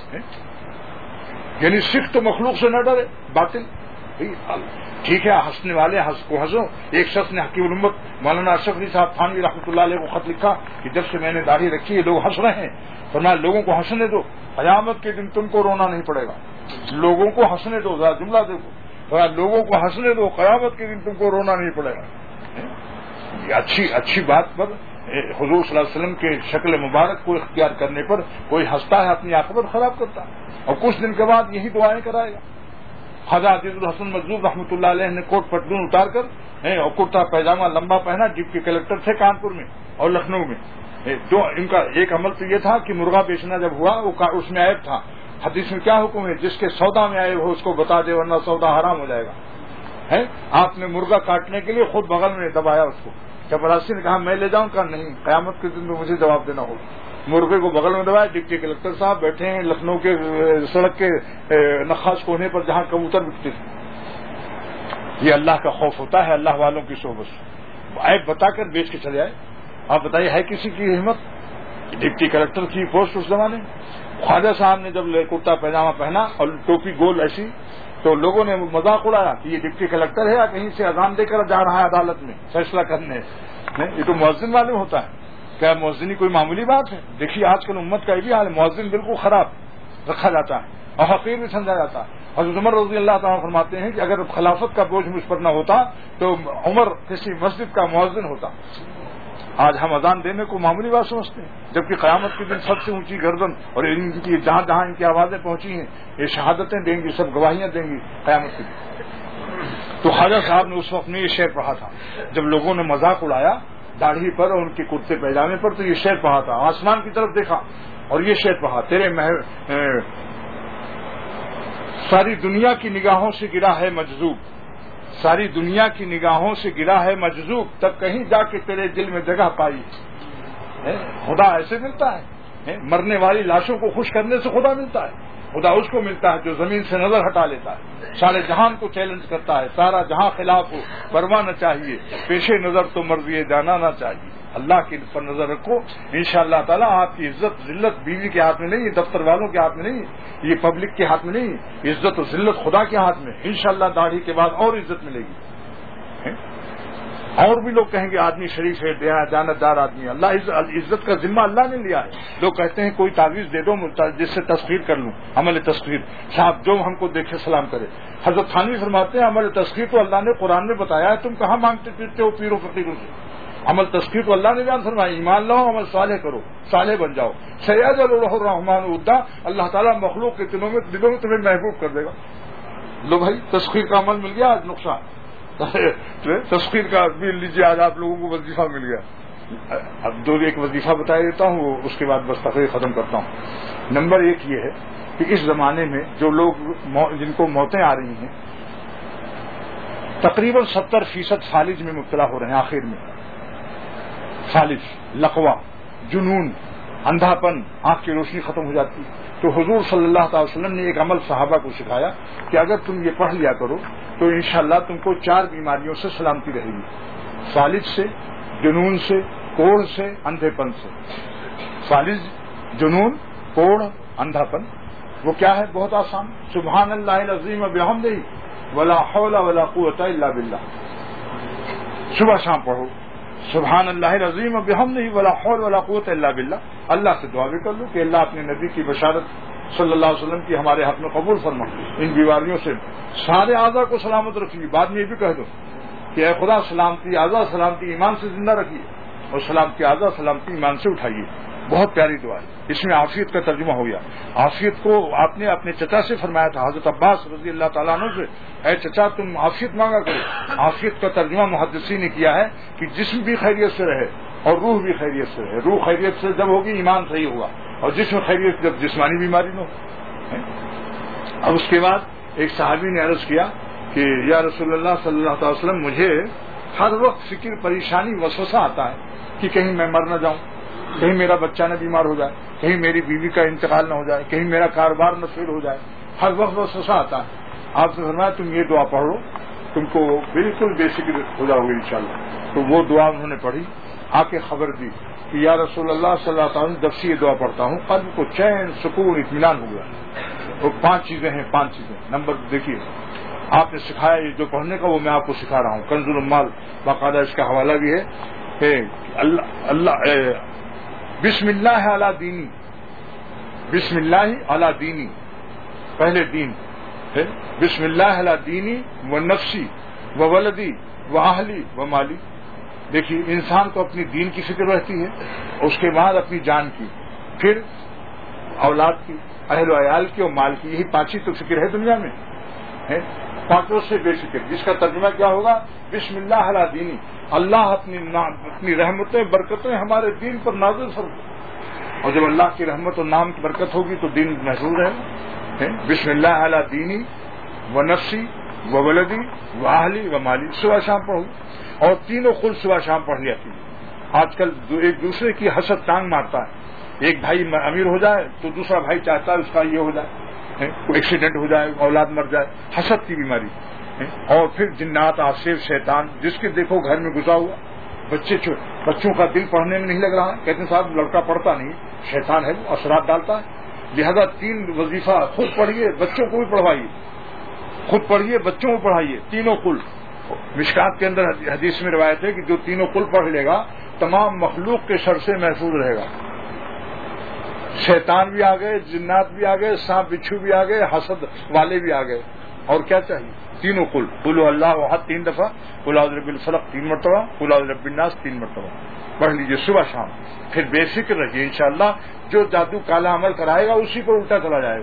Speaker 1: یعنی سکھ تو مخلوق سے نہ ڈرے, باطل. ٹھیک ہے, ہنسنے والے ہنس کو ہنسو. ایک شخص نے حکیم الامت مولانا اشرف علی صاحب تھانوی رحمۃ اللہ علیہ کو خط لکھا کہ جب سے میں نے داڑھی رکھی ہے لوگ ہنس رہے ہیں, فرمایا لوگوں کو ہنسنے دو, قیامت کے دن تم کو رونا نہیں پڑے گا. لوگوں کو ہنسنے دو, ذرا جملہ دیکھو, لوگوں کو ہنسنے دو, قیامت کے دن تم کو رونا نہیں پڑے گا. یہ اچھی اچھی بات پر حضور صلی اللہ علیہ وسلم کے شکل مبارک کو اختیار کرنے پر کوئی ہنستا ہے, اپنی عاقبت خراب کرتا ہے, اور کچھ دن کے بعد یہی دعائیں کرائے گا. خواجہ عزیز الحسن مجذوب رحمۃ اللہ علیہ نے کوٹ پتلون اتار کر اور کرتا پیجامہ لمبا پہنا, ڈپٹی کلکٹر تھے کانپور میں اور لکھنؤ میں. جو ان کا ایک عمل تو یہ تھا کہ مرغا بیچنا جب ہوا اس میں عیب تھا. حدیث میں کیا حکم ہے, جس کے سودا میں عیب ہو اس کو بتا دے ورنہ سودا حرام ہو جائے گا. ہے آپ نے مرغا کاٹنے کے لیے خود بغل میں دبایا اس کو. چپراسی نے کہا میں لے جاؤں, کہا نہیں, قیامت کے دن میں مجھے جواب دینا ہوگا. مرغے کو بغل میں دبایا, ڈپٹی کلکٹر صاحب بیٹھے ہیں لکھنؤ کے سڑک کے نخاس کونے پر جہاں کبوتر بکتے تھے. یہ اللہ کا خوف ہوتا ہے, اللہ والوں کی صحبت. عیب بتا کر بیچ کے چلے آئے. آپ بتائیے ہے کسی کی ہمت؟ ڈپٹی کلکٹر کی پوسٹ اس زمانے. خواجہ صاحب نے جب کرتا پیجامہ پہنا اور ٹوپی گول ایسی, تو لوگوں نے مذاق اڑایا کہ یہ ڈپٹی کلکٹر ہے یا کہیں سے اذان دے کر جا رہا ہے عدالت میں فیصلہ کرنے. یہ تو مؤذن معلوم ہوتا ہے. کیا مؤذنی کوئی معمولی بات ہے؟ دیکھیے آج کل امت کا یہ بھی حال ہے, مؤذن بالکل خراب رکھا جاتا ہے اور حقیر بھی سمجھا جاتا ہے. حضرت عمر رضی اللہ تعالیٰ فرماتے ہیں کہ اگر خلافت کا بوجھ مجھ پر نہ ہوتا تو عمر کسی مسجد کا مؤذن ہوتا. آج ہم اذان دینے کو معمولی بات سمجھتے ہیں, جبکہ قیامت کے دن سب سے اونچی گردن اور ان کی جہاں جہاں ان کی آوازیں پہنچی ہیں یہ شہادتیں دیں گی, سب گواہیاں دیں گی قیامت کے دن. تو خواجہ صاحب نے اس وقت میں یہ شعر پڑھا تھا جب لوگوں نے مذاق اڑایا داڑھی پر اور ان کے کرتے پیجامے پر, تو یہ شعر پڑھا تھا. آسمان کی طرف دیکھا اور یہ شعر پڑھا, تیرے محر ساری دنیا کی نگاہوں سے گرا ہے مجذوب, ساری دنیا کی نگاہوں سے گرا ہے مجذوب, تب کہیں جا کے تیرے دل میں جگہ پائی. خدا ایسے ملتا ہے, مرنے والی لاشوں کو خوش کرنے سے خدا ملتا ہے. خدا اس کو ملتا ہے جو زمین سے نظر ہٹا لیتا ہے, سارے جہان کو چیلنج کرتا ہے, سارا جہاں خلاف ہو پرواہ نہ چاہیے, پیش نظر تو مرضی جانا نہ چاہیے. اللہ کی پر نظر رکھو, انشاءاللہ تعالی آپ کی عزت ذلت بیوی کے ہاتھ میں نہیں ہے, دفتر والوں کے ہاتھ میں نہیں ہے, یہ پبلک کے ہاتھ میں نہیں ہے. عزت و ذلت خدا کے ہاتھ میں. انشاءاللہ داڑھی کے بعد اور عزت ملے گی. اور بھی لوگ کہیں گے آدمی شریف ہے, دیانتدار آدمی ہے. اللہ عزت کا ذمہ اللہ نے لیا ہے. لوگ کہتے ہیں کوئی تعویذ دے دو جس سے تسخیر کر لوں, عمل تسخیر. صاحب جو ہم کو دیکھے سلام کرے. حضرت تھانوی فرماتے ہیں عمل تسخیر تو اللہ نے قرآن میں بتایا ہے, تم کہاں مانگتے پھرتے ہو پیروں فقیروں سے. عمل تسخیر تو اللہ نے بیان فرمایا, ایمان لاؤ عمل صالح کرو, صالح بن جاؤ. سید الرحمن ادا, اللہ تعالیٰ مخلوق کے دلوں میں دلوں میں تمہیں محبوب کر دے گا. لو بھائی تسخیر کا عمل مل گیا, آج نقصان تسخیر کا بھی لیجیے, آج آپ لوگوں کو وظیفہ مل گیا. اب دو ایک وظیفہ بتا دیتا ہوں, اس کے بعد بس تقریر ختم کرتا ہوں. نمبر ایک یہ ہے کہ اس زمانے میں جو لوگ جن کو موتیں آ رہی ہیں تقریباً ستر فیصد فالج میں مبتلا ہو رہے ہیں. آخر میں فالج, لقوا, جنون, اندھاپن، آنکھ کی روشنی ختم ہو جاتی. تو حضور صلی اللہ تعالی وسلم نے ایک عمل صحابہ کو سکھایا کہ اگر تم یہ پڑھ لیا کرو تو انشاءاللہ تم کو چار بیماریوں سے سلامتی رہے گی، فالج سے، جنون سے، کوڑھ سے، اندھے پن سے. فالج، جنون، کوڑھ، اندھاپن. وہ کیا ہے؟ بہت آسان. سبحان اللہ العظیم وبحمدہ ولا حول ولا قوت الا باللہ. صبح شام پڑھو سبحان اللہ العظیم وبحمدہ ولا حول ولا قوت الا باللہ. اللہ سے دعا بھی کر لو کہ اللہ اپنے نبی کی بشارت صلی اللہ علیہ وسلم کی ہمارے حق میں قبول فرما، ان بیماریوں سے سارے اعضاء کو سلامت رکھیے. بعد میں یہ بھی کہہ دو کہ اے خدا سلامتی اعضاء سلامتی ایمان سے زندہ رکھیے، اور سلامتی اعضاء سلامتی ایمان سے اٹھائیے. بہت پیاری دعا ہے. اس میں عافیت کا ترجمہ ہو گیا. عافیت کو آپ نے اپنے چچا سے فرمایا تھا، حضرت عباس رضی اللہ تعالیٰ عنہ سے، اے چچا تم عافیت مانگا کرو. عافیت کا ترجمہ محدثین نے کیا ہے کہ جسم بھی خیریت سے رہے اور روح بھی خیریت سے رہے. روح خیریت سے جب ہوگی ایمان صحیح ہوگا، اور جسم خیریت جب جسمانی بیماری نہ ہو. اب اس کے بعد ایک صحابی نے عرض کیا کہ یا رسول اللہ صلی اللہ علیہ وسلم، مجھے ہر وقت فکر، پریشانی، وسوسہ آتا ہے کہ کہیں میں مر نہ جاؤں، کہیں میرا بچہ نہ بیمار ہو جائے، کہیں میری بیوی کا انتقال نہ ہو جائے، کہیں میرا کاروبار نہ فیل ہو جائے. ہر وقت وسوسہ آتا ہے. آپ نے فرمایا تم یہ دعا پڑھ لو، تم کو بالکل بے فکر ہو جاؤ گے انشاءاللہ. تو وہ دعا انہوں نے پڑھی، آ کے خبر دی کہ یا رسول اللہ صلی اللہ علیہ وسلم، جب سے یہ دعا پڑھتا ہوں قلب کو چین، سکون، اطمینان ہو گیا. وہ پانچ چیزیں ہیں، پانچ چیزیں. نمبر دیکھیے، آپ نے سکھایا یہ جو پڑھنے کا، وہ میں آپ کو سکھا رہا ہوں. کنز الاموال باقاعدہ اس کا حوالہ بھی ہے. اللہ اللہ بسم اللہ علی دینی، بسم اللہ علی دینی، پہلے دین ہے. بسم اللہ علی دینی و نفسی و ولدی و اہلی و مالی. دیکھیے انسان کو اپنی دین کی فکر رہتی ہے، اس کے بعد اپنی جان کی، پھر اولاد کی، اہل و عیال کی اور مال کی. یہی پانچ ہی تو فکر ہے دنیا میں ہے. پانچوں سے بے فکر، جس کا ترجمہ کیا ہوگا؟ بسم اللہ علی دینی. اللہ اپنی اپنی رحمتیں، برکتیں ہمارے دین پر نازل فرمائے، اور جب اللہ کی رحمت اور نام کی برکت ہوگی تو دین محفوظ رہے. بسم اللہ علی دینی و نفسی و ولدی و اہلی و مالی. صبح شام پڑھو، اور تینوں خل صبح شام پڑھ لیا کیجیے. آج کل ایک دوسرے کی حسد ٹانگ مارتا ہے. ایک بھائی امیر ہو جائے تو دوسرا بھائی چاہتا ہے اس کا یہ ہو جائے، کوئی ایکسیڈنٹ ہو جائے، اولاد مر جائے. حسد کی بیماری. اور پھر جنات، آصف، شیطان، جس کے دیکھو گھر میں گھسا ہوا. بچے بچوں کا دل پڑھنے میں نہیں لگ رہا، کہتے ہیں صاحب لڑکا پڑھتا نہیں، شیطان ہے وہ اثرات ڈالتا ہے. لہذا تین وظیفہ خود پڑھیے، بچوں کو بھی پڑھوائیے، خود پڑھیے، بچوں کو پڑھائیے. تینوں قل. مشکات کے اندر حدیث میں روایت ہے کہ جو تینوں قل پڑھ لے گا تمام مخلوق کے شر سے محفوظ رہے گا. شیطان بھی آ گئے، جنات بھی آ گئے، سانپ بچھو بھی آ گئے، حسد والے بھی آ گئے. اور کیا چاہیے؟ تینوں قل. قل اللہ احد تین دفعہ، قل اعوذ برب الفلق تین مرتبہ، قل اعوذ برب الناس تین مرتبہ پڑھ لیجیے صبح شام. پھر بے فکر رہیے، انشاءاللہ جو جادو کالا عمل کرائے گا اسی پر الٹا چلا جائے گا.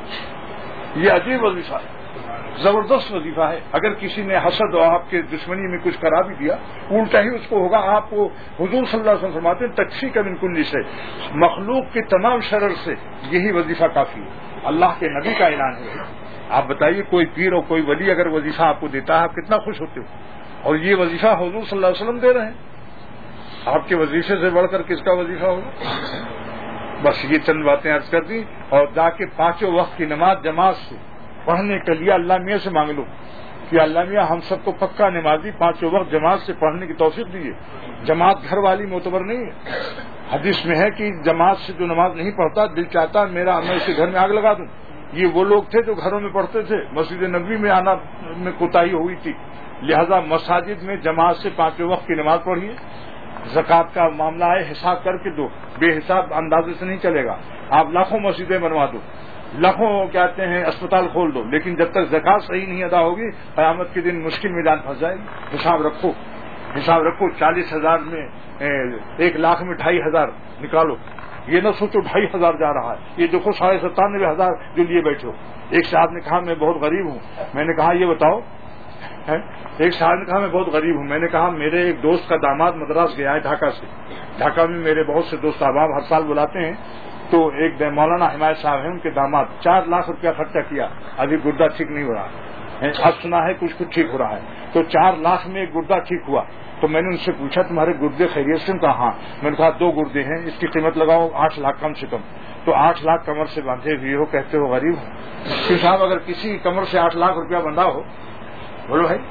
Speaker 1: یہ عجیب وظیفہ ہے، زبردست وظیفہ ہے. اگر کسی نے حسد اور آپ کے دشمنی میں کچھ کرا بھی دیا، الٹا ہی اس کو ہوگا. آپ کو حضور صلی اللہ علیہ وسلم فرماتے ہیں تکفیک من کل سے، مخلوق کے تمام شرر سے یہی وظیفہ کافی ہے. اللہ کے نبی کا اعلان ہے. آپ بتائیے کوئی پیر اور کوئی ولی اگر وظیفہ آپ کو دیتا ہے آپ کتنا خوش ہوتے ہو. اور یہ وظیفہ حضور صلی اللہ علیہ وسلم دے رہے ہیں. آپ کے وظیفے سے بڑھ کر کس کا وظیفہ ہوگا؟ بس یہ چند باتیں عرض کر دی. اور جا کے پانچوں وقت کی نماز جماعت سے پڑھنے کے لیے اللہ میاں سے مانگ لو کہ اللہ میاں ہم سب کو پکا نمازی پانچوں وقت جماعت سے پڑھنے کی توفیق دیجیے. جماعت گھر والی معتبر نہیں ہے. حدیث میں ہے کہ جماعت سے جو نماز نہیں پڑھتا دل چاہتا میرا میں اسے گھر میں آگ لگا دوں. یہ وہ لوگ تھے جو گھروں میں پڑھتے تھے، مسجد نبوی میں آنا میں کوتاہی ہوئی تھی. لہذا مساجد میں جماعت سے پانچوں وقت کی نماز پڑھیے. زکوٰۃ کا معاملہ ہے، حساب کر کے دو، بے حساب اندازے سے نہیں چلے گا. آپ لاکھوں مسجدیں بنوا دو، لاکھوں کہتے ہیں اسپتال کھول دو، لیکن جب تک زکوٰۃ صحیح نہیں ادا ہوگی قیامت کے دن مشکل میں جان پھنس جائے گی. حساب رکھو، حساب رکھو. چالیس ہزار میں ایک لاکھ میں ڈھائی ہزار نکالو. یہ نہ سوچو ڈھائی ہزار جا رہا ہے، یہ دیکھو ساڑھے ستانوے ہزار جو لیے بیٹھو. ایک صاحب نے کہا میں بہت غریب ہوں. میں نے کہا یہ بتاؤ. ایک صاحب نے کہا میں بہت غریب ہوں. میں نے کہا میرے ایک دوست کا داماد مدراس گیا ہے ڈھاکہ سے. ڈھاکہ میں میرے بہت سے دوست احباب ہر سال بلاتے ہیں. تو ایک مولانا حمایت صاحب ہیں، ان کے داماد چار لاکھ روپیہ خرچہ کیا، ابھی گردہ ٹھیک نہیں ہو رہا ہے. اب سنا ہے کچھ کچھ ٹھیک ہو رہا ہے. تو چار لاکھ میں ایک گردہ ٹھیک ہوا. تو تو میں نے ان سے پوچھا تمہارے گردے خیریت سے؟ کہا ہاں. میں نے کہا دو گردے ہیں، اس کی قیمت لگاؤ آٹھ لاکھ کم سے کم. تو آٹھ لاکھ کمر سے باندھے ہوئے ہو، کہتے ہو غریب ہو. کہ صاحب اگر کسی کمر سے آٹھ لاکھ روپیہ بندھا ہو، بولو بھائی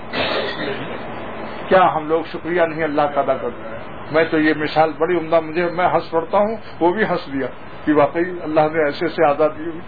Speaker 1: کیا ہم لوگ شکریہ نہیں اللہ کا ادا کرتے؟ میں تو یہ مثال بڑی عمدہ، مجھے میں ہنس پڑتا ہوں، وہ بھی ہنس دیا کہ واقعی اللہ نے ایسے سے آزادی ہوئی.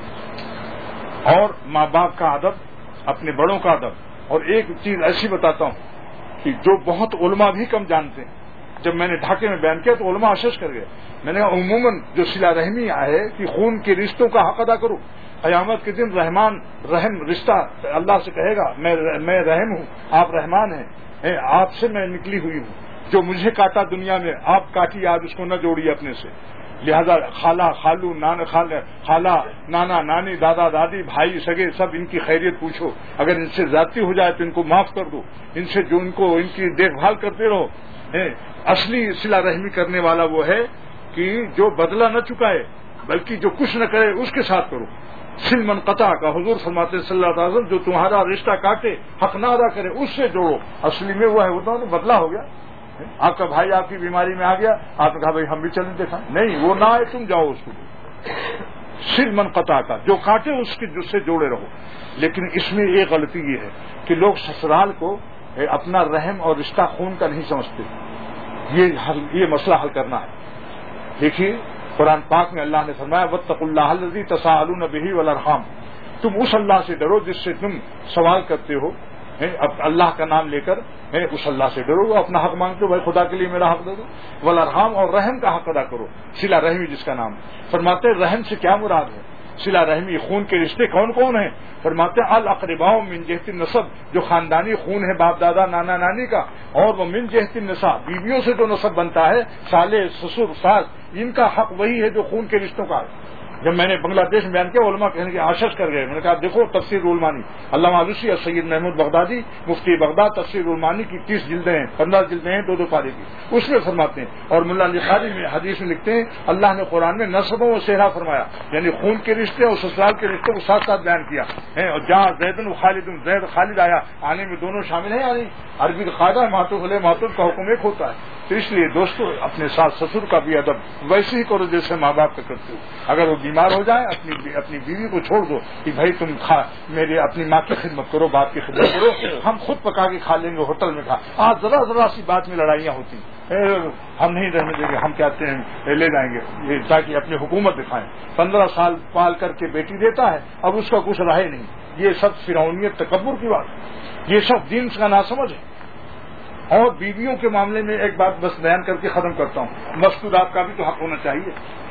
Speaker 1: اور ماں باپ کا ادب، اپنے بڑوں کا ادب. اور ایک چیز ایسی بتاتا ہوں کہ جو بہت علماء بھی کم جانتے ہیں. جب میں نے ڈھاکے میں بیان کیا تو علماء اشش کر گئے. میں نے کہا عموماً جو صلہ رحمی آئے کہ خون کے رشتوں کا حق ادا کرو. قیامت کے دن رحمان رحم رشتہ اللہ سے کہے گا میں میں رحم ہوں، آپ رحمان ہیں، آپ سے میں نکلی ہوئی ہوں. جو مجھے کاٹا دنیا میں آپ کاٹی، آج اس کو نہ جوڑیے اپنے سے. لہذا خالہ خالو نانا خالہ نانا نانی دادا دادی بھائی سگے سب ان کی خیریت پوچھو. اگر ان سے زیادتی ہو جائے تو ان کو معاف کر دو. ان سے جو ان کو ان کی دیکھ بھال کرتے رہو. اصلی صلہ رحمی کرنے والا وہ ہے کہ جو بدلہ نہ چکائے بلکہ جو کچھ نہ کرے اس کے ساتھ کرو. سل من قطع کا حضور فرماتے صلی اللہ علیہ وسلم جو تمہارا رشتہ کاٹے حق نہ ادا کرے اس سے جوڑو. اصلی میں وہ ہے وہ تو بدلہ ہو گیا. آپ کا بھائی آپ کی بیماری میں آ گیا، آپ نے کہا بھائی ہم بھی چلیں دیکھا نہیں، وہ نہ آئے تم جاؤ اس کو. سل من قطع کا جو کاٹے اس کے جس سے جوڑے رہو. لیکن اس میں ایک غلطی یہ ہے کہ لوگ سسرال کو اپنا رحم اور رشتہ خون کا نہیں سمجھتے. یہ حل یہ مسئلہ حل کرنا ہے. دیکھیے قرآن پاک میں اللہ نے فرمایا واتقوا اللہ الذی تساءلون بہ والارحام. تم اس اللہ سے ڈرو جس سے تم سوال کرتے ہو اللہ کا نام لے کر، اس اللہ سے ڈرو. اپنا حق مانگتے ہو بھائی خدا کے لیے میرا حق دے دو. والارحام اور رحم کا حق ادا کرو. صلہ رحمی جس کا نام. فرماتے رحم سے کیا مراد ہے؟ صلہ رحمی خون کے رشتے کون کون ہیں؟ فرماتے الاقرباء من جہت النسب جو خاندانی خون ہے باپ دادا نانا نانی کا، اور وہ من جہت النساء بیویوں سے جو نسب بنتا ہے سالے سسر ساس، ان کا حق وہی ہے جو خون کے رشتوں کا ہے. جب میں نے بنگلہ دیش میں بیان کیا علماء کہنے کے آشش کر گئے. میں نے کہا دیکھو تفسیر رولمانی علامہ علوسی اور سید محمود بغدادی مفتی بغداد تفسیر رولمانی کی تیس جلدیں ہیں، پندرہ جلدیں ہیں دو دو پارے کی. اس میں فرماتے ہیں اور ملا علی قاری میں حدیث میں لکھتے ہیں اللہ نے قرآن میں نسبوں و صحرا فرمایا، یعنی خون کے رشتے اور سسرال کے رشتے کو ساتھ ساتھ بیان کیا ہے. اور جہاں زیدن و خالد زید خالد آیا آنے میں دونوں شامل ہیں. یعنی عربی کا قاعدہ ہے ماتوف علیہ ماتوف کا حکم ایک ہوتا ہے. تو اس لیے دوستو اپنے ساتھ سسر کا بھی ادب ویسے ہی کرو جیسے ماں باپ کا کرتے ہو. اگر وہ بیمار ہو جائے اپنی اپنی بیوی کو چھوڑ دو کہ بھائی تم کھا میرے اپنی ماں کی خدمت کرو، باپ کی خدمت کرو، ہم خود پکا کے کھا لیں گے ہوٹل میں. کھا آج ذرا ذرا سی بات میں لڑائیاں ہوتی ہم نہیں رہنے دیں گے، ہم کہتے ہیں لے جائیں گے یہ تاکہ اپنی حکومت دکھائیں. پندرہ سال پال کر کے بیٹی دیتا ہے اب اس کا کچھ رہے نہیں. یہ سب فرعونیت تکبر کی بات، یہ سب دین کا ناسمجھ ہے. اور بیویوں کے معاملے میں ایک بات بس بیان کر کے ختم کرتا ہوں. مستورات کا بھی تو حق ہونا چاہیے.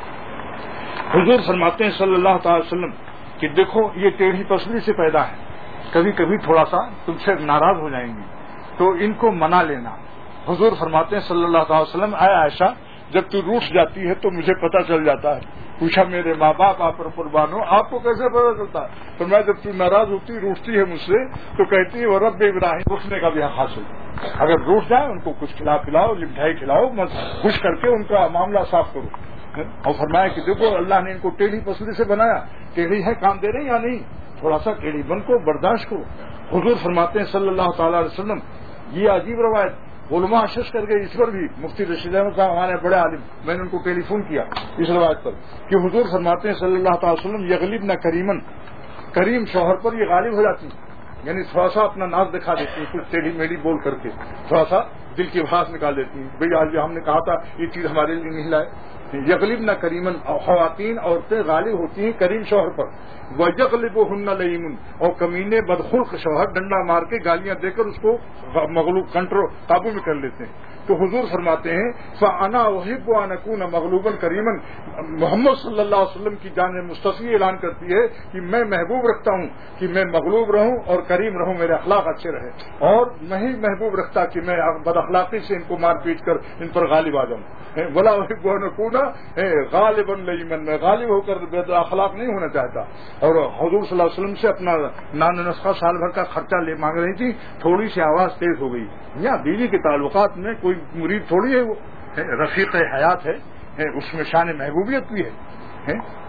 Speaker 1: حضور فرماتے ہیں صلی اللہ تعالی وسلم کہ دیکھو یہ ٹیڑھی پسلی سے پیدا ہے، کبھی کبھی تھوڑا سا تم سے ناراض ہو جائیں گی تو ان کو منا لینا. حضور فرماتے ہیں صلی اللہ تعالی وسلم اے عائشہ جب تو روٹھ جاتی ہے تو مجھے پتہ چل جاتا ہے. پوچھا میرے ماں باپ آپ پر قربان ہو آپ کو کیسے پتہ چلتا ہے؟ تو میں جب تو ناراض ہوتی روٹتی ہے مجھ سے تو کہتی ہے وہ رب ابراہیم روٹنے کا بھی حق حاصل. اگر روٹ جائے ان کو کچھ کھلا پلاؤ مٹھائی کھلاؤ خوش کر کے ان کا معاملہ صاف کرو. اور فرمایا کہ دیکھو اللہ نے ان کو ٹیڑھی پسلی سے بنایا، ٹیڑھی ہے کام دے رہے یا نہیں، تھوڑا سا ٹیڑھی بن کو برداشت کرو. حضور فرماتے ہیں صلی اللہ تعالی علیہ وسلم یہ عجیب روایت علماء اشش کر گئے. اس پر بھی مفتی رشید احمد صاحب ہمارے بڑے عالم، میں نے ان کو ٹیلی فون کیا اس روایت پر کہ حضور فرماتے ہیں صلی اللہ تعالی وسلم یغلب نہ کریمن، کریم شوہر پر یہ غالب ہو جاتی، یعنی تھوڑا سا اپنا ناز دکھا دیتی ہے کچھ ٹیڑھی میڑھی بول کر کے، تھوڑا سا دل کی بھاس نکال دیتی ہیں. بھئی آج ہم نے کہا تھا یہ چیز ہمارے لیے نہیں لائے. یغلب نہ کریمن خواتین عورتیں غالب ہوتی ہیں کریم شوہر پر. وَيَغْلِبُهُنَّ لَيِّمٌ اور کمینے بدخلق شوہر ڈنڈا مار کے گالیاں دے کر اس کو مغلوب کنٹرول قابو میں کر لیتے ہیں. تو حضور فرماتے ہیں فَأَنَا أُحِبُّ أَنْ أَكُونَ مَغْلُوبًا كَرِيمًا. محمد صلی اللہ علیہ وسلم کی جان مستفی اعلان کرتی ہے کہ میں محبوب رکھتا ہوں کہ میں مغلوب رہوں اور کریم رہوں، میرے اخلاق اچھے رہے. اور نہیں محبوب رکھتا کہ میں بد اخلاقی سے ان کو مار پیٹ کر ان پر غالب آ جاؤں. وَلَا أُحِبُّ أَنْ أَكُونَ غَالِبًا لَيِّمًا میں غالب ہو کر بد اخلاق نہیں ہونا چاہتا. اور حضور صلی اللہ علیہ وسلم سے اپنا نان نسخہ سال بھر کا خرچہ لے مانگ رہی تھی، تھوڑی سی آواز تیز ہو گئی. یا بیوی کے تعلقات میں کوئی مرید تھوڑی ہے، وہ رفیق حیات ہے، اس میں شان محبوبیت بھی ہے.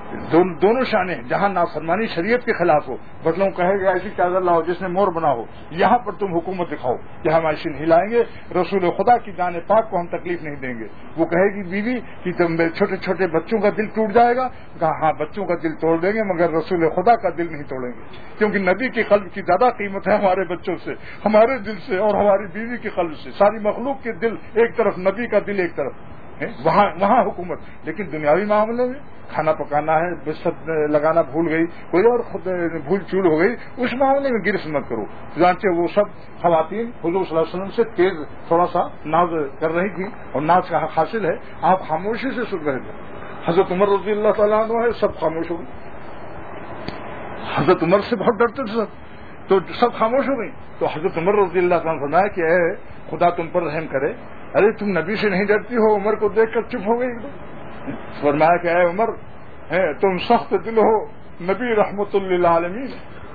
Speaker 1: دون, دونوں شانیں ہیں. جہاں نافرمانی شریعت کے خلاف ہو بدلوں کہے گا ایسی چادر لاؤ جس میں مور بنا ہو, یہاں پر تم حکومت دکھاؤ کہ ہم ایسی نہیں لائیں گے, رسول خدا کی جان پاک کو ہم تکلیف نہیں دیں گے. وہ کہے گی بیوی کہ تم چھوٹے چھوٹے بچوں کا دل ٹوٹ جائے گا, کہا ہاں بچوں کا دل توڑ دیں گے مگر رسول خدا کا دل نہیں توڑیں گے, کیونکہ نبی کی قلب کی زیادہ قیمت ہے ہمارے بچوں سے, ہمارے دل سے اور ہماری بیوی کی قلب سے. ساری مخلوق کے دل ایک طرف, نبی کا دل ایک طرف, وہاں وہاں حکومت. لیکن دنیاوی معاملے میں کھانا پکانا ہے, بستر لگانا بھول گئی, کوئی اور خود بھول چول ہو گئی, اس معاملے میں گرفت مت کرو. چنانچہ وہ سب خواتین حضور صلی اللہ علیہ وسلم سے تیز تھوڑا سا ناز کر رہی تھی, اور ناز کا حق حاصل ہے, آپ خاموشی سے سن رہے تھے. حضرت عمر رضی اللہ تعالیٰ عنہ ہے, سب خاموش ہو گئی. حضرت عمر سے بہت ڈرتے تھے سب, تو سب خاموش ہو گئی. تو حضرت عمر رضی اللہ تعالیٰ عنہ فرمایا کہ اے خدا تم پر رحم کرے, ارے تم نبی سے نہیں ڈرتی ہو. عمر کو دیکھ کر چپ ہو گئی. فرمایا کہ اے عمر ہے تم سخت دل ہو, نبی رحمت للعالمین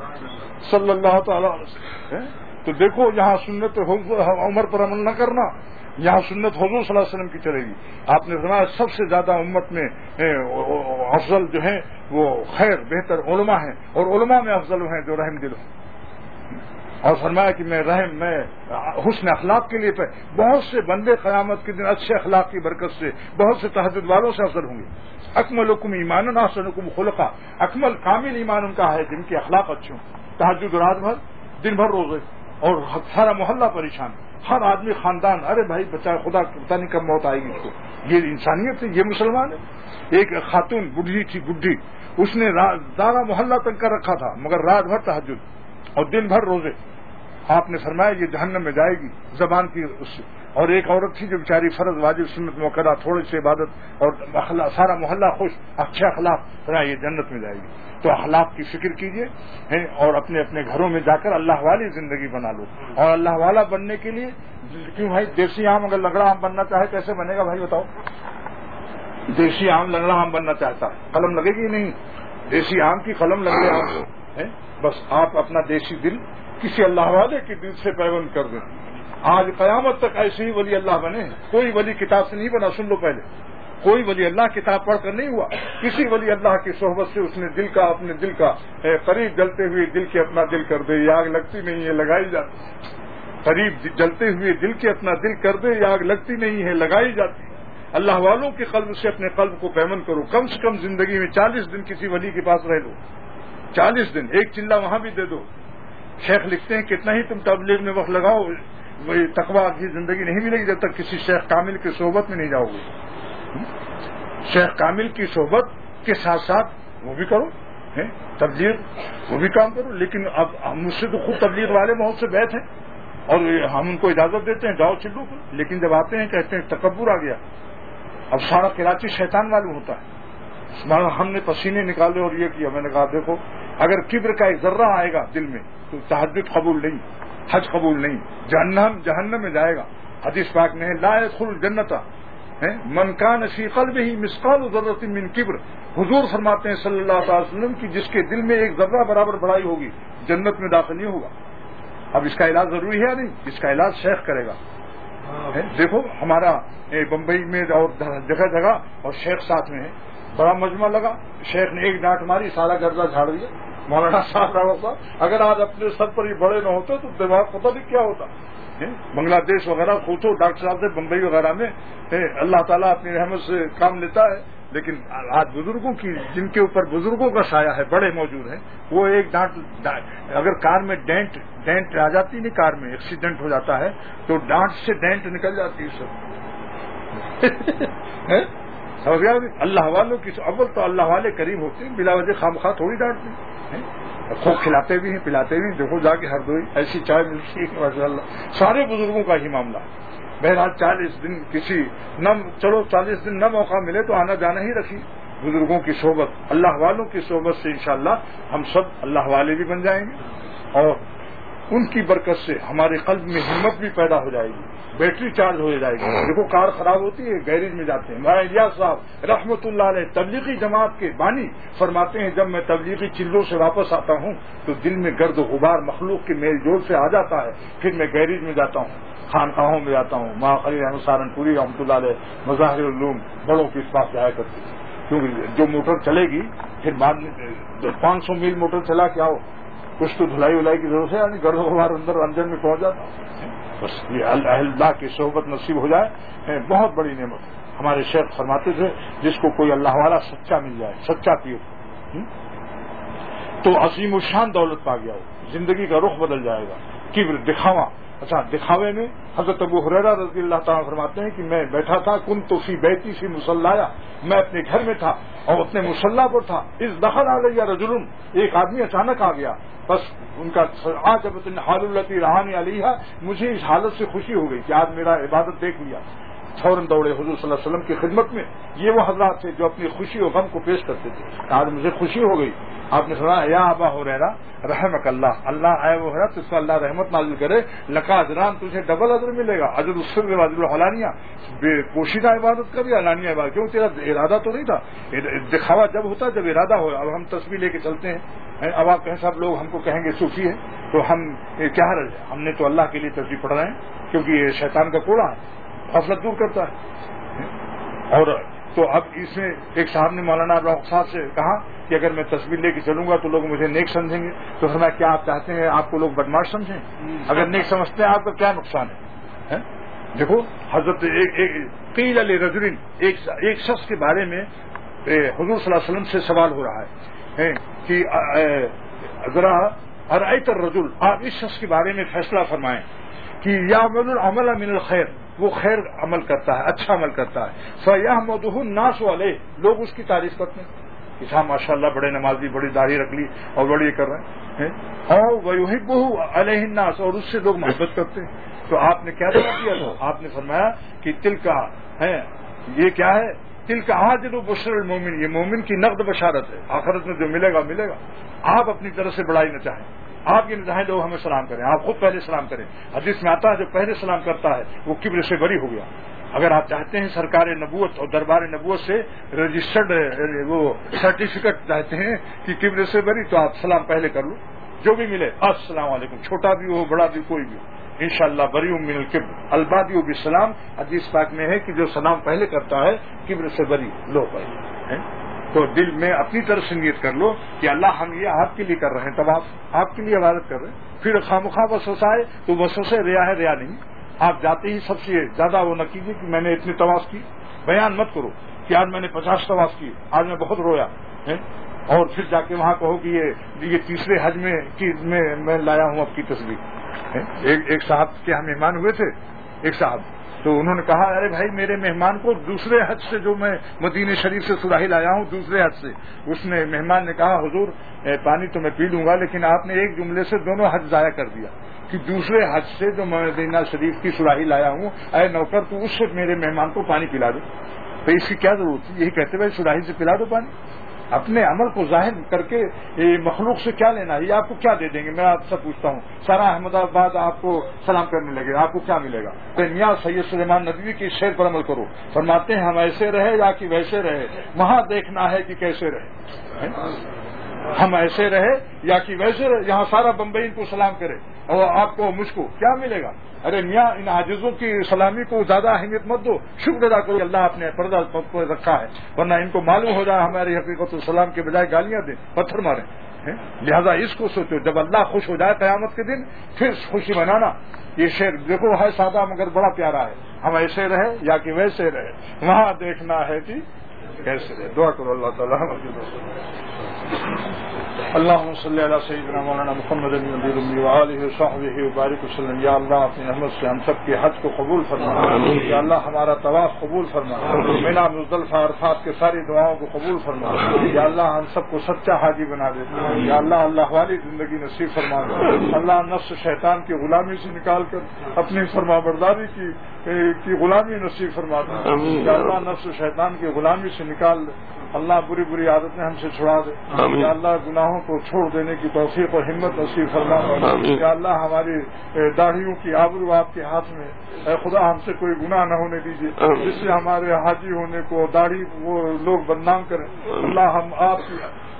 Speaker 1: صلی اللہ تعالی علیہ وسلم. تو دیکھو یہاں سنت عمر پر عمل نہ کرنا, یہاں سنت حضور صلی اللہ علیہ وسلم کی چلے گی. آپ نے فرمایا سب سے زیادہ امت میں افضل جو ہیں وہ خیر بہتر علماء ہیں, اور علماء میں افضل ہیں جو رحم دل ہیں. اور فرمایا کہ میں رحم میں حسن اخلاق کے لیے پہ بہت سے بندے قیامت کے دن اچھے اخلاق کی برکت سے بہت سے تہجد والوں سے افضل ہوں گے. اکملکم ایمانا احسنکم خلقا, اکمل کامل ایمان ان کا ہے جن کے اخلاق اچھے ہوں. تہجد رات بھر دن بھر روزے, اور سارا محلہ پریشان, ہر آدمی خاندان, ارے بھائی بچہ خدا پتہ نہیں کب موت آئے گی اس کو. یہ انسانیت ہے, یہ مسلمان ہے. ایک خاتون بڈھی تھی, بڈھی, اس نے سارا محلہ تنگ کر رکھا تھا مگر رات بھر تہجد اور دن بھر روزے. آپ نے فرمایا یہ جہنم میں جائے گی زبان کی اس سے. اور ایک عورت تھی جو بیچاری فرض واجب سنت موقع تھوڑی سی عبادت اور سارا محلہ خوش, اچھے اخلاق, فرمایا یہ جنت میں جائے گی. تو اخلاق کی فکر کیجیے اور اپنے اپنے گھروں میں جا کر اللہ والی زندگی بنا لو. اور اللہ والا بننے کے لیے کیوں بھائی دیسی آم اگر لگڑا آم بننا چاہے کیسے بنے گا بھائی بتاؤ؟ دیسی آم لگڑا آم بننا چاہتا ہے, قلم لگے گی نہیں, دیسی آم کی قلم لگے آم. بس آپ اپنا دیسی دل کسی اللہ والے کے دل سے پیوند کر دیں. آج قیامت تک ایسے ہی ولی اللہ بنے. کوئی ولی کتاب سے نہیں بنا, سن لو پہلے, کوئی ولی اللہ کتاب پڑھ کر نہیں ہوا. کسی ولی اللہ کی صحبت سے اس نے دل کا اپنے دل کا قریب جلتے ہوئے دل کے اپنا دل کر دے, یہ آگ لگتی نہیں ہے لگائی جاتی. قریب جلتے ہوئے دل کے اپنا دل کر دے, یہ آگ لگتی نہیں ہے لگائی جاتی. اللہ والوں کے قلب سے اپنے قلب کو پیمند کرو. کم سے کم زندگی میں چالیس دن کسی ولی کے پاس رہ لو, چالیس دن, ایک چلہ وہاں بھی دے دو. شیخ لکھتے ہیں کتنا ہی تم تبلیغ میں وقت لگاؤ, وہی تقویٰ کی زندگی نہیں ملے گی جب تک کسی شیخ کامل کی صحبت میں نہیں جاؤ گے. شیخ کامل کی صحبت کے ساتھ ساتھ وہ بھی کرو, تبلیغ وہ بھی کام کرو. لیکن اب ہم مجھ سے تو خود تبلیغ والے بہت سے بیٹھ ہیں اور ہم ان کو اجازت دیتے ہیں جاؤ چلو, لیکن جب آتے ہیں کہتے ہیں تکبر آ گیا. اب سارا کراچی شیطان معلوم ہوتا ہے. ہم نے پسینے نکالے اور یہ کیا. میں نے کہا دیکھو اگر کبر کا ایک ذرہ آئے گا دل میں تو تہجد قبول نہیں, حج قبول نہیں, جہنم جہنم میں جائے گا. حدیث پاک میں لا يدخل الجنت من کان فی قلبہ مثقال ذرۃ من کبر. حضور فرماتے ہیں صلی اللہ علیہ وسلم کی جس کے دل میں ایک ذرہ برابر بڑائی ہوگی جنت میں داخل نہیں ہوگا. اب اس کا علاج ضروری ہے یا نہیں؟ اس کا علاج شیخ کرے گا. دیکھو ہمارا بمبئی میں اور جگہ جگہ اور شیخ ساتھ میں ہے, بڑا مجمع لگا, شیخ نے ایک ڈانٹ ماری سارا گردہ جھاڑ دیا. مولانا صاحب رہا اگر آج اپنے سر پر ہی بڑے نہ ہوتے تو دماغ پتہ نہیں کیا ہوتا. بنگلہ دیش وغیرہ پوچھو ڈاکٹر صاحب سے, بمبئی وغیرہ میں اللہ تعالیٰ اپنی رحمت سے کام لیتا ہے. لیکن آج بزرگوں کی جن کے اوپر بزرگوں کا سایہ ہے بڑے موجود ہیں, وہ ایک ڈانٹ اگر کار میں ڈینٹ ڈینٹ آ جاتی نہیں, کار میں ایکسیڈنٹ ہو جاتا ہے تو ڈانٹ سے ڈینٹ نکل جاتی ہے سب. اللہ والوں کی اول تو اللہ والے قریب ہوتے ہیں, بلا وجہ خام خواہ تھوڑی ڈانٹتے ہیں. خوب کھلاتے بھی ہیں پلاتے بھی ہیں. دیکھو جا کے ہر دوئی ایسی چائے ملتی ہے ماشاء اللہ. سارے بزرگوں کا ہی معاملہ. بہرحال چالیس دن کسی نہ چلو چالیس دن نہ موقع ملے تو آنا جانا ہی رکھی. بزرگوں کی صحبت, اللہ والوں کی صحبت سے انشاءاللہ ہم سب اللہ والے بھی بن جائیں گے, اور ان کی برکت سے ہمارے قلب میں ہمت بھی پیدا ہو جائے گی, بیٹری چارج ہو جائے گی. دیکھو کار خراب ہوتی ہے گیریج میں جاتے ہیں. ہمارا الیاس صاحب رحمۃ اللہ علیہ تبلیغی جماعت کے بانی فرماتے ہیں جب میں تبلیغی چلوں سے واپس آتا ہوں تو دل میں گرد و غبار مخلوق کے میل جول سے آ جاتا ہے. پھر میں گیریج میں جاتا ہوں, خانقاہوں میں جاتا ہوں. ماں خلیل احمد سہارنپوری رحمۃ اللہ علیہ مظاہر العلوم بڑوں کے پاس جایا کرتے ہیں. کیونکہ جو موٹر چلے گی پھر بعد میں پانچ سو میل موٹر چلا کیا ہو، کچھ تو دھلائی ولائی کی ضرورت ہے، یعنی گرد غبار اندر انجن میں پہنچ جاتا. بس یہ اللہ کی صحبت نصیب ہو جائے بہت بڑی نعمت. ہمارے شیخ فرماتے تھے جس کو کوئی اللہ والا سچا مل جائے، سچا پیر، تو عظیم الشان دولت پا گیا ہو، زندگی کا رخ بدل جائے گا. کبر، دکھاوا. اچھا دکھاوے میں حضرت ابو ہریرہ رضی اللہ تعالیٰ فرماتے ہیں کہ میں بیٹھا تھا، کن تو فی بیتی فی مصلایا، میں اپنے گھر میں تھا اور اپنے مصلا پر تھا. اس دخل علیہ رجل، ایک آدمی اچانک آ گیا. بس ان کا آج اب حال التی رحانی علیہ، مجھے اس حالت سے خوشی ہو گئی کہ آج میرا عبادت دیکھ لیا. فوراً دوڑے حضور صلی اللہ علیہ وسلم کی خدمت میں. یہ وہ حضرات تھے جو اپنی خوشی و غم کو پیش کرتے تھے. آج مجھے خوشی ہو گئی. آپ نے سنا یا ابا ہریرہ رحمک اللہ، اللہ اے وہ ہے تو اس کو اللہ رحمت نازل کرے، لکا اجران، تجھے ڈبل اجر ملے گا. اجر السر و اجر العلانیہ، بے پوشیدہ عبادت کا بھی علانیہ عبادت. کیوں؟ تیرا ارادہ تو نہیں تھا. دکھاوا جب ہوتا جب ارادہ ہو. اب ہم تسبیح لے کے چلتے ہیں، اب آپ کہیں سب لوگ ہم کو کہیں گے صوفی ہے، تو ہم کیا حرج ہے؟ ہم نے تو اللہ کے لیے تسبیح پڑھ رہے ہیں، کیونکہ یہ شیطان کا کوڑا ہے، غفلت دور کرتا ہے. اور تو اب اس میں ایک صاحب نے مولانا ابراہیم صاحب سے کہا کہ اگر میں تصویر لے کے چلوں گا تو لوگ مجھے نیک سمجھیں گے. تو فرمایا کیا آپ چاہتے ہیں آپ کو لوگ بدماش سمجھیں؟ اگر نیک سمجھتے ہیں آپ کا کیا نقصان ہے؟ دیکھو حضرت قیل لرجل، ایک شخص کے بارے میں حضور صلی اللہ علیہ وسلم سے سوال ہو رہا ہے کہ ذرا ارأیت الرجل، آپ اس شخص کے بارے میں فیصلہ فرمائیں کہ یعمل العمل من الخیر، وہ خیر عمل کرتا ہے، اچھا عمل کرتا ہے. فیحمدہ الناس علیہ، لوگ اس کی تعریف کرتے ہیں کہ صاحب ماشاء اللہ بڑے نمازی، بڑی داڑھی رکھ لی اور بڑے یہ کر رہے ہیں. اور ویحبہ علیہ الناس، اور اس سے لوگ محبت کرتے ہیں. تو آپ نے کیا جواب دیا تھا؟ آپ نے فرمایا کہ تل کا ہے، یہ کیا ہے؟ تل کا عاجل بشر المومن، یہ مومن کی نقد بشارت ہے، آخرت میں جو ملے گا ملے گا. آپ اپنی طرف سے بڑائی نہ چاہیں، آپ یہ نہ چاہیں لوگ ہمیں سلام کریں، آپ خود پہلے سلام کریں. حدیث میں آتا ہے جو پہلے سلام کرتا ہے وہ کبر سے بری ہو گیا. اگر آپ چاہتے ہیں سرکار نبوت اور دربار نبوت سے رجسٹرڈ وہ سرٹیفکیٹ چاہتے ہیں کہ کبر سے بری، تو آپ سلام پہلے کر لو، جو بھی ملے السلام علیکم، چھوٹا بھی ہو بڑا بھی کوئی بھی ہو، انشاءاللہ بری من الکبر البادی بالسلام. حدیث پاک میں ہے کہ جو سلام پہلے کرتا ہے کبر سے بری لو پہلے. تو دل میں اپنی طرف سے نیت کر لو کہ اللہ ہم یہ آپ کے لیے کر رہے ہیں، تب آپ آپ کے لیے عبادت کر رہے ہیں. پھر خامخواہ وسوسہ آئے تو وسوسے ریا ہے، ریا نہیں. آپ جاتے ہی سب سے زیادہ وہ نہ کیجیے کہ میں نے اتنے طواف کی، بیان مت کرو کہ آج میں نے پچاس طواف کیے، آج میں بہت رویا ہے، اور پھر جا کے وہاں کہو کہ یہ یہ تیسرے حج میں کی میں میں لایا ہوں اب کی تصویر. ایک ایک صاحب کے ہم مہمان ہوئے تھے، ایک صاحب، تو انہوں نے کہا ارے بھائی میرے مہمان کو دوسرے حج سے، جو میں مدینہ شریف سے سراہی لایا ہوں دوسرے حج سے، اس نے مہمان نے کہا حضور پانی تو میں پی لوں گا لیکن آپ نے ایک جملے سے دونوں حج ضائع کر دیا کہ دوسرے حج سے جو میں مدینہ شریف کی سراہی لایا ہوں، اے نوکر تو اس سے میرے مہمان کو پانی پلا دو. تو اس کی کیا ضرورت ہے؟ یہی کہتے بھائی سراہی سے پلا دو پانی. اپنے عمل کو ظاہر کر کے مخلوق سے کیا لینا ہے؟ یہ آپ کو کیا دے دیں گے؟ میں آپ سے پوچھتا ہوں، سارا احمد آباد آپ کو سلام کرنے لگے، آپ کو کیا ملے گا؟ میاں سید سلیمان ندوی کی شعر پر عمل کرو، فرماتے ہیں ہم ایسے رہے یا کہ ویسے رہے، وہاں دیکھنا ہے کہ کیسے رہے. ہم ایسے رہے یا کہ ویسے رہے، یہاں سارا بمبئی ان کو سلام کرے اور آپ کو مجھ کو کیا ملے گا؟ ارے میاں ان عاجزوں کی سلامی کو زیادہ اہمیت مت دو، شکر ادا کرو اللہ آپ نے پردہ رکھا ہے، ورنہ ان کو معلوم ہو جائے ہماری حقیقت السلام کے بجائے گالیاں دیں، پتھر ماریں. لہذا اس کو سوچو، جب اللہ خوش ہو جائے قیامت کے دن پھر خوشی منانا. یہ شعر دیکھو ہے سادہ مگر بڑا پیارا ہے، ہم ایسے رہے یا کہ ویسے رہے، وہاں دیکھنا ہے کہ کیسے رہے. دعا کرو اللہ تعالیٰ. اللهم صل على سيدنا مولانا محمد النبي الأمي وآله وصحبه وبارك وسلم. یا اللہ اپنی رحمت سے ہم سب کے حج کو قبول فرما، یا اللہ ہمارا طواف قبول فرما، مینا مزدلفہ عرفات کے ساری دعاؤں کو قبول فرما. یا اللہ ہم سب کو سچا حاجی بنا دے. یا اللہ اللہ والی زندگی نصیب فرما دے. اللہ نفس شیطان کی غلامی سے نکال کر اپنی فرما برداری کی کی غلامی نصیب فرما دے. یا اللہ نفس شیطان کی غلامی سے نکال دے. اللہ بری بری عادتیں ہم سے چھڑا دے. یا اللہ گناہوں کو چھوڑ دینے کی توفیق اور ہمت نصیب فرما. یا اللہ ہماری داڑھیوں کی آبرو آپ کے ہاتھ میں، اے خدا ہم سے کوئی گناہ نہ ہونے دیجیے جس سے ہمارے حاجی ہونے کو داڑھی وہ لوگ بدنام کریں. اللہ ہم آپ کی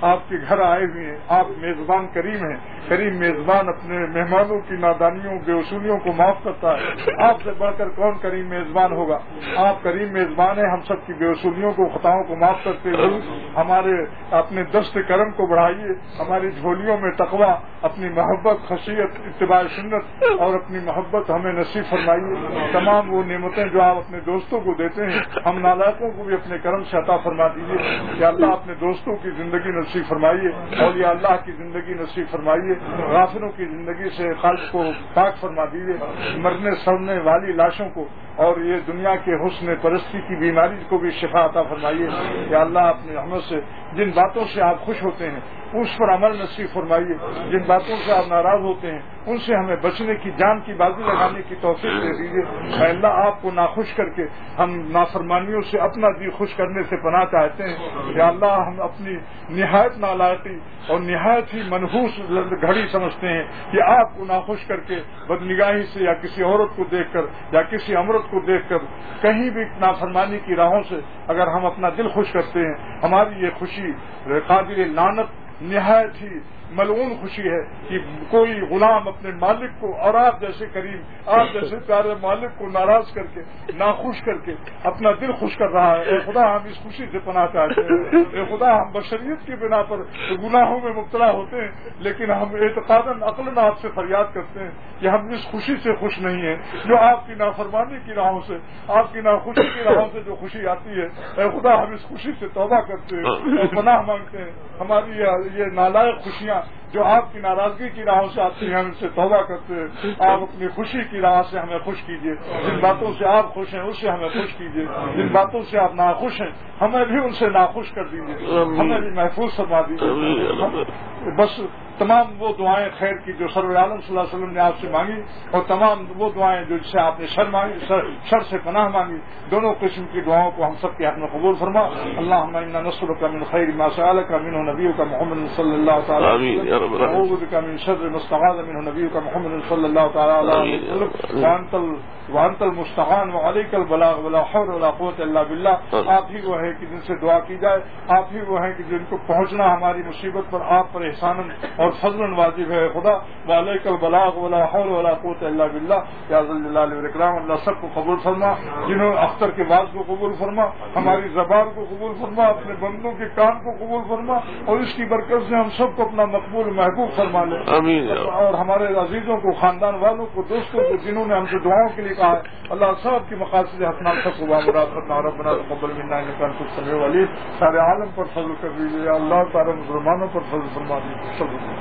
Speaker 3: آپ کے گھر آئے ہوئے ہیں، آپ میزبان کریم ہیں، کریم میزبان اپنے مہمانوں کی نادانیوں بے اصولیوں کو معاف کرتا ہے، آپ سے بڑھ کر کون کریم میزبان ہوگا؟ آپ کریم میزبان ہیں، ہم سب کی بے اصولیوں کو خطاؤں کو معاف کرتے ہوئے ہمارے اپنے دست کرم کو بڑھائیے، ہماری جھولیوں میں تقوی، اپنی محبت، خشیت، اتباع سنت اور اپنی محبت ہمیں نصیب فرمائیے۔ تمام وہ نعمتیں جو آپ اپنے دوستوں کو دیتے ہیں ہم نالائقوں کو بھی اپنے کرم سے عطا فرما دیجیے۔ یا اللہ اپنے دوستوں کی زندگی نصیب فرمائیے، اور یا اللہ کی زندگی نصیب فرمائیے، غافلوں کی زندگی سے قلب کو پاک فرما دیجیے، مرنے سڑنے والی لاشوں کو اور یہ دنیا کے حسن پرستی کی بیماری کو بھی شفا عطا فرمائیے۔ یا اللہ اپنی رحمت سے جن باتوں سے آپ خوش ہوتے ہیں اس پر عمل نصیب فرمائیے، جن باتوں سے آپ ناراض ہوتے ہیں ان سے ہمیں بچنے کی، جان کی بازی لگانے کی توفیق دے دیجیے۔ اے اللہ آپ کو ناخوش کر کے ہم نافرمانیوں سے اپنا دل خوش کرنے سے پناہ چاہتے ہیں۔ یا اللہ ہم اپنی نہایت نالائقی اور نہایت ہی منحوس گھڑی سمجھتے ہیں کہ آپ کو ناخوش کر کے بدنگاہی سے یا کسی عورت کو دیکھ کر یا کسی امرت کو دیکھ کر کہیں بھی نافرمانی کی راہوں سے اگر ہم اپنا دل خوش کرتے ہیں، ہماری یہ خوشی قابل لعنت نہایت ہی ملعون خوشی ہے کہ کوئی غلام اپنے مالک کو اور آپ جیسے کریم، آپ جیسے پیارے مالک کو ناراض کر کے، ناخوش کر کے اپنا دل خوش کر رہا ہے۔ اے خدا ہم اس خوشی سے پناہ چاہتے ہیں۔ اے خدا ہم بشریت کی بنا پر گناہوں میں مبتلا ہوتے ہیں، لیکن ہم اعتقاداً عقلاً آپ سے فریاد کرتے ہیں کہ ہم اس خوشی سے خوش نہیں ہیں جو آپ کی نافرمانی کی راہوں سے، آپ کی ناخوشی کی راہوں سے جو خوشی آتی ہے۔ اے خدا ہم اس خوشی سے توبہ کرتے ہیں اور پناہ مانگتے ہیں۔ ہماری یہ نالائق خوشیاں جو آپ کی ناراضگی کی راہوں سے آتی ہیں ہم ان سے توبہ کرتے ہیں۔ آپ اپنی خوشی کی راہ سے ہمیں خوش کیجیے، جن باتوں سے آپ خوش ہیں اس سے ہمیں خوش کیجیے، جن باتوں سے آپ ناخوش ہیں ہمیں بھی ان سے ناخوش کر دیجیے، ہمیں بھی محفوظ فرما دیجیے۔ بس تمام وہ دعائیں خیر کی جو سرور عالم صلی اللہ علیہ وسلم نے آپ سے مانگی، اور تمام وہ دعائیں جو جس سے آپ نے شر مانگی، شر سے پناہ مانگی، دونوں قسم کی دعاؤں کو ہم سب کے حق میں قبول فرما۔ اللہم انا نسألک من خیر ما سألک منہ نبیک محمد صلی اللہ تعالی علیہ وسلم، ونعوذ بک من شر ما استعاذ منہ نبیک محمد صلی اللہ تعالی علیہ وسلم، وانت وانت المستعان وعلیک البلاغ ولا حول ولا قوت الا باللہ۔ آپ ہی وہ ہے کہ جن سے دعا کی جائے، آپ ہی وہ ہیں کہ جن کو پہنچنا ہماری مصیبت پر آپ پر احسان اور فضل واجب ہے خدا۔ وعلیک البلاغ ولا حول ولا قوت الا باللہ۔ یا ذا الجلال والاکرام، اللہ سب کو قبول فرما، جنہوں نے اختر کے باز کو قبول فرما، ہماری زبان کو قبول فرما، اپنے بندوں کے کام کو قبول فرما، اور اس کی برکت سے ہم سب کو اپنا مقبول محبوب فرما لے۔ آمین۔ اور ہمارے عزیزوں کو، خاندان والوں کو، دوستوں کو جنہوں نے ہم سے دعاؤں کے لیے کہا ہے، اللہ سب کی مقاصد حسنات سب کو بامراد فرما۔ ربنا تقبل منا انک انت السمیع العلیم۔ سارے عالم پر فضل کر دیجیے، اللہ تعالی مسلمانوں پر فضل فرما دیجیے۔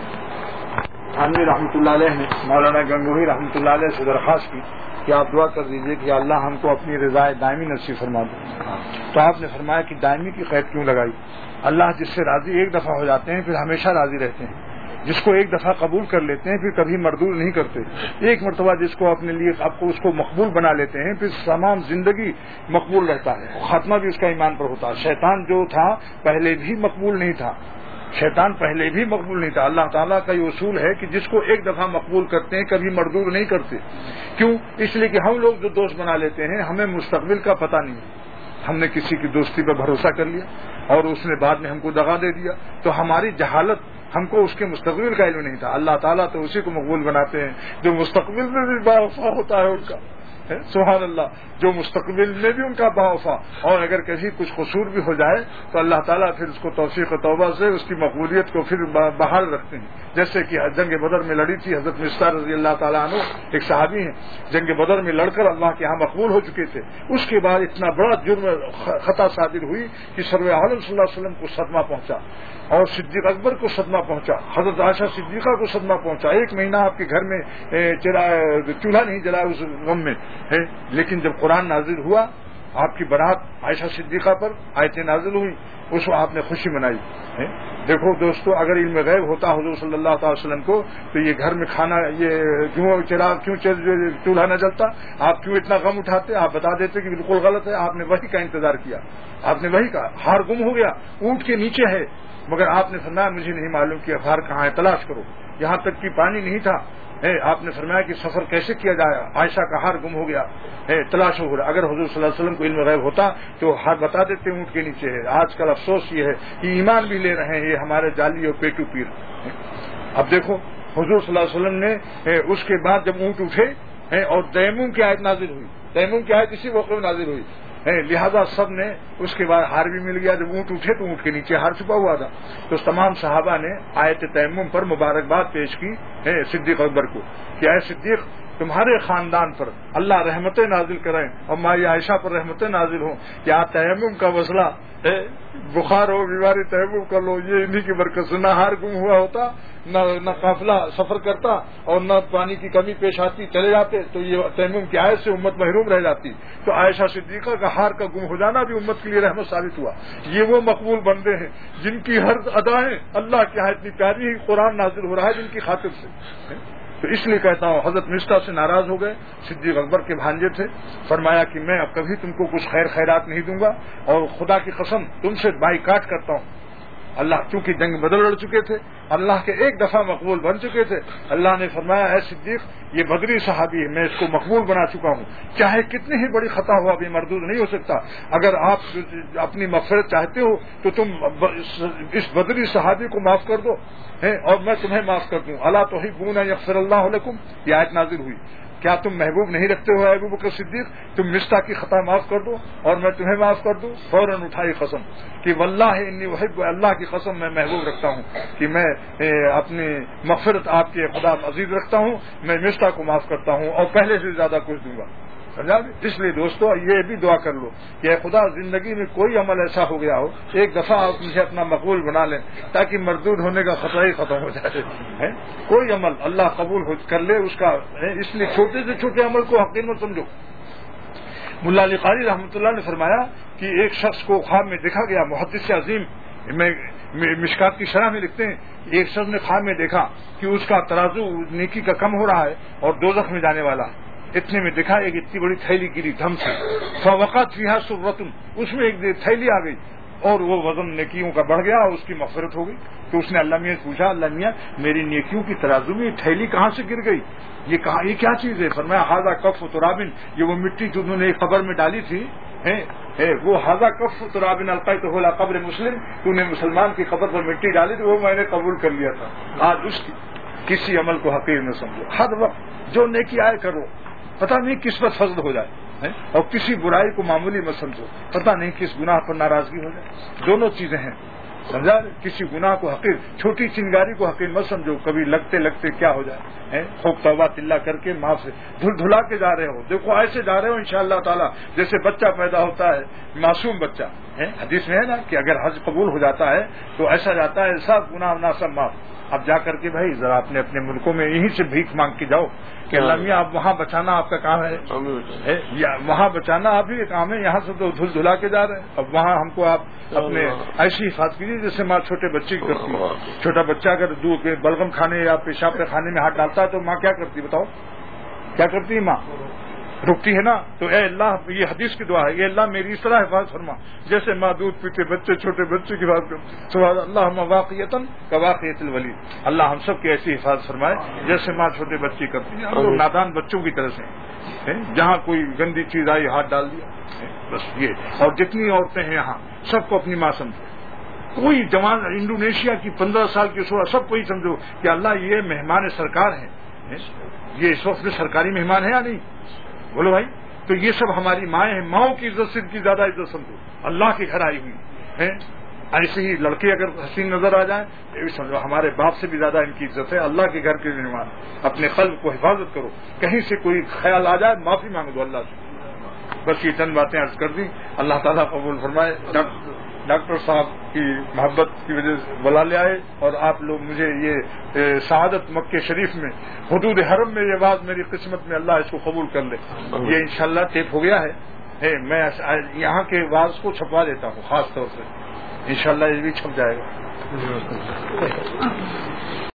Speaker 3: عامر رحمۃ اللہ علیہ نے مولانا گنگوہی رحمۃ اللہ علیہ سے درخواست کی کہ آپ دعا کر دیجیے کہ اللہ ہم کو اپنی رضائے دائمی نصیب فرما دے، تو آپ نے فرمایا کہ دائمی کی قید کیوں لگائی؟ اللہ جس سے راضی ایک دفعہ ہو جاتے ہیں پھر ہمیشہ راضی رہتے ہیں، جس کو ایک دفعہ قبول کر لیتے ہیں پھر کبھی مردود نہیں کرتے، ایک مرتبہ جس کو اپنے لیے آپ کو اس کو مقبول بنا لیتے ہیں پھر تمام زندگی مقبول رہتا ہے، خاتمہ بھی اس کا ایمان پر ہوتا ہے۔ شیطان جو تھا پہلے بھی مقبول نہیں تھا، شیطان پہلے بھی مقبول نہیں تھا۔ اللہ تعالیٰ کا یہ اصول ہے کہ جس کو ایک دفعہ مقبول کرتے ہیں کبھی مردود نہیں کرتے۔ کیوں؟ اس لیے کہ ہم لوگ جو دوست بنا لیتے ہیں ہمیں مستقبل کا پتہ نہیں ہے، ہم نے کسی کی دوستی پر بھروسہ کر لیا اور اس نے بعد میں ہم کو دغا دے دیا، تو ہماری جہالت، ہم کو اس کے مستقبل کا علم نہیں تھا۔ اللہ تعالیٰ تو اسی کو مقبول بناتے ہیں جو مستقبل میں بھی باوفا ہوتا ہے ان کا، سبحان اللہ، جو مستقبل میں بھی ان کا باوفا، اور اگر کسی کچھ قصور بھی ہو جائے تو اللہ تعالیٰ پھر اس کو توفیق و توبہ سے اس کی مقبولیت کو پھر بحال رکھتے ہیں۔ جیسے کہ جنگ بدر میں لڑی تھی حضرت مصطفیٰ رضی اللہ تعالیٰ عنہ، ایک صحابی ہیں، جنگ بدر میں لڑ کر اللہ کے ہاں مقبول ہو چکے تھے، اس کے بعد اتنا بڑا جرم خطا صادر ہوئی کہ سرور عالم صلی اللہ علیہ وسلم کو صدمہ پہنچا اور صدیق اکبر کو صدمہ پہنچا، حضرت عائشہ صدیقہ کو صدمہ پہنچا، ایک مہینہ آپ کے گھر میں چولہا نہیں جلا اس غم میں ہے۔ لیکن جب قرآن نازل ہوا آپ کی برات عائشہ صدیقہ پر آیتیں نازل ہوئی، اس کو آپ نے خوشی منائی ہے۔ دیکھو دوستو، اگر علم غیب ہوتا حضور صلی اللہ تعالی وسلم کو تو یہ گھر میں کھانا، یہ کیوں چراغ کیوں چولہا نہ جلتا، آپ کیوں اتنا غم اٹھاتے؟ آپ بتا دیتے کہ بالکل غلط ہے، آپ نے وحی کا انتظار کیا، آپ نے وحی کا، ہار گم ہو گیا، اونٹ کے نیچے ہے، مگر آپ نے فرمایا مجھے نہیں معلوم کہ ہار کہاں ہے، تلاش کرو، یہاں تک کہ پانی نہیں تھا آپ نے فرمایا کہ سفر کیسے کیا جائے، عائشہ کا ہار گم ہو گیا، تلاش ہو رہا. اگر حضور صلی اللہ علیہ وسلم کو علم غیب ہوتا تو ہار بتا دیتے اونٹ کے نیچے ہے. آج کل افسوس یہ ہے کہ ایمان بھی لے رہے ہیں یہ ہمارے جعلی اور پیٹو پیر. اب دیکھو حضور صلی اللہ علیہ وسلم نے اس کے بعد جب اونٹ اٹھے اور تیمم کی آیت نازل ہوئی، تیمم کی آیت اسی موقع میں نازل ہوئی، لہذا سب نے اس کے بعد ہار بھی مل گیا. جب اونٹ اٹھے تو اونٹ کے نیچے ہار چھپا ہوا تھا. تو تمام صحابہ نے آیت تیمم پر مبارکباد پیش کی صدیق اکبر کو کہ اے صدیق تمہارے خاندان پر اللہ رحمتیں نازل کریں اور مائی عائشہ پر رحمتیں نازل ہوں. کیا تیمم کا مسئلہ بخار ہو بیماری تیمم کر لو، یہ انہی کی برکت سے. نہ ہار گم ہوا ہوتا، نہ نہ قافلہ سفر کرتا اور نہ پانی کی کمی پیش آتی، چلے جاتے تو یہ تیمم کی آیت سے امت محروم رہ جاتی. تو عائشہ صدیقہ کا ہار کا گم ہو جانا بھی امت کے لیے رحمت ثابت ہوا. یہ وہ مقبول بندے ہیں جن کی ہر ادائیں اللہ کی آیت اتنی پیاری قرآن نازل ہو رہا ہے جن کی خاطر سے. تو اس لیے کہتا ہوں حضرت مصطفیٰ سے ناراض ہو گئے، صدیق اکبر کے بھانجے تھے. فرمایا کہ میں اب کبھی تم کو کچھ خیر خیرات نہیں دوں گا اور خدا کی قسم تم سے بائیکاٹ کرتا ہوں. اللہ چونکہ جنگ بدل لڑ چکے تھے، اللہ کے ایک دفعہ مقبول بن چکے تھے. اللہ نے فرمایا اے صدیق یہ بدری صحابی ہے، میں اس کو مقبول بنا چکا ہوں، چاہے کتنی ہی بڑی خطا ہوا بھی مردود نہیں ہو سکتا. اگر آپ اپنی مغفرت چاہتے ہو تو تم اس بدری صحابی کو معاف کر دو اور میں تمہیں معاف کر دوں. الا تحبون ان یغفر اللہ لکم، یہ آیت نازل ہوئی. کیا تم محبوب نہیں رکھتے ہو ابو بکر صدیق تم مصطفیٰ کی خطا معاف کر دو اور میں تمہیں معاف کر دوں؟ فوراً اٹھائی قسم کہ واللہ انی احب، اللہ کی قسم میں محبوب رکھتا ہوں کہ میں اپنی مغفرت آپ کے خدا عزیز رکھتا ہوں، میں مصطفیٰ کو معاف کرتا ہوں اور پہلے سے زیادہ کچھ دوں گا. اس لیے دوستو یہ بھی دعا کر لو کہ اے خدا زندگی میں کوئی عمل ایسا ہو گیا ہو ایک دفعہ آپ مجھے اپنا مقبول بنا لیں تاکہ مردود ہونے کا خطرہ ہی ختم ہو جائے. کوئی عمل اللہ قبول کر لے اس کا، اس لیے چھوٹے سے چھوٹے عمل کو حقیر مت سمجھو. ملا علی قاری رحمۃ اللہ نے فرمایا کہ ایک شخص کو خواب میں دیکھا گیا، محدث عظیم میں مشکات کی شرح میں لکھتے ہیں ایک شخص نے خواب میں دیکھا کہ اس کا ترازو نیکی کا کم ہو رہا ہے اور دوزخ میں جانے والا ہے. اتنے میں دیکھا ایک اتنی بڑی تھیلی گری دھم سے، فوقت فیہا سرۃ، اس میں ایک تھیلی آ گئی اور وہ وزن نیکیوں کا بڑھ گیا اور اس کی مغفرت ہو گئی. تو اس نے اللہ میاں پوچھا اللہ میاں میری نیکیوں کی ترازو میں تھیلی کہاں سے گر گئی، یہ کہاں یہ کیا چیز ہے؟ فرمایا ھذا کف ترابن، یہ وہ مٹی جو انہوں نے ایک قبر میں ڈالی تھی وہ ھذا کف ترابن القیتہ علی قبر مسلم، تو نے مسلمان کی قبر پر مٹی ڈالی تو وہ میں نے قبول کر لیا تھا. آج اس کی کسی عمل کو حقیر نہ سمجھو، ہر وقت جو نیکی آئے کرو، پتہ نہیں کس پر فضل ہو جائے اور کسی برائی کو معمولی مت سمجھو، پتہ نہیں کس گناہ پر ناراضگی ہو جائے. دونوں چیزیں ہیں سمجھا. کسی گناہ کو حقیر، چھوٹی چنگاری کو حقیر مت سمجھو، کبھی لگتے لگتے کیا ہو جائے خوب توبہ تلا کر کے معاف سے دھل دھلا کے جا رہے ہو. دیکھو ایسے جا رہے ہو انشاءاللہ تعالی جیسے بچہ پیدا ہوتا ہے، معصوم بچہ. حدیث میں ہے نا کہ اگر حج قبول ہو جاتا ہے تو ایسا جاتا ہے سب گناہ نہ سب معاف. اب جا کر کے بھائی ذرا اپنے اپنے ملکوں میں یہیں سے بھیک مانگ کے جاؤ کہ اللہ میاں آپ وہاں بچانا آپ کا کام ہے، وہاں بچانا آپ ہی کا کام ہے. یہاں سے تو دھل دھلا کے جا رہے ہیں، اب وہاں ہم کو آپ اپنے ایسی حفاظت کیجیے جیسے ماں چھوٹے بچے کی کرتی ہے. چھوٹا بچہ اگر دودھ کے بلغم کھانے یا پیشاب پہ کھانے میں ہاتھ ڈالتا ہے تو ماں کیا کرتی بتاؤ؟ کیا کرتی ہے ماں؟ رکتی ہے نا. تو اے اللہ یہ حدیث کی دعا ہے، یہ اللہ میری اس طرح حفاظت فرما جیسے ماں دودھ پیتے بچے چھوٹے بچے کی حفاظت کرتے. سبحان اللہ واقعیتاً کواقعۃ الولی، اللہ ہم سب کی ایسی حفاظت فرمائے جیسے ماں چھوٹے بچے کرتی ہے. ہم لوگ نادان بچوں کی طرح سے جہاں کوئی گندی چیز آئی ہاتھ ڈال دیا بس یہ. اور جتنی عورتیں ہیں یہاں سب کو اپنی ماں سمجھو. کوئی جوان انڈونیشیا کی پندرہ سال کی سولہ سب کو ہی سمجھو کہ اللہ یہ مہمان سرکار ہیں، یہ اس وقت میں سرکاری مہمان ہے یا نہیں؟ بولو بھائی. تو یہ سب ہماری مائیں ہیں، ماؤں کی عزت سے ان کی زیادہ عزت سمجھو، اللہ کے گھر آئی ہوئی ہیں. ایسے ہی لڑکے اگر حسین نظر آ جائیں یہ بھی سمجھو ہمارے باپ سے بھی زیادہ ان کی عزت ہے. اللہ کے گھر کے مہمان، اپنے قلب کو حفاظت کرو، کہیں سے کوئی خیال آ جائے معافی مانگ دو اللہ سے. بس یہ چند باتیں عرض کر دی، اللہ تعالیٰ قبول فرمائے. ڈاکٹر صاحب کی محبت کی وجہ سے بلا لے آئے اور آپ لوگ مجھے یہ سعادت مکہ شریف میں حدود حرم میں یہ بات میری قسمت میں اللہ اس کو قبول کر لے. یہ انشاءاللہ ٹیپ ہو گیا ہے، میں یہاں کے واز کو چھپوا دیتا ہوں خاص طور سے، انشاءاللہ یہ بھی چھپ جائے گا.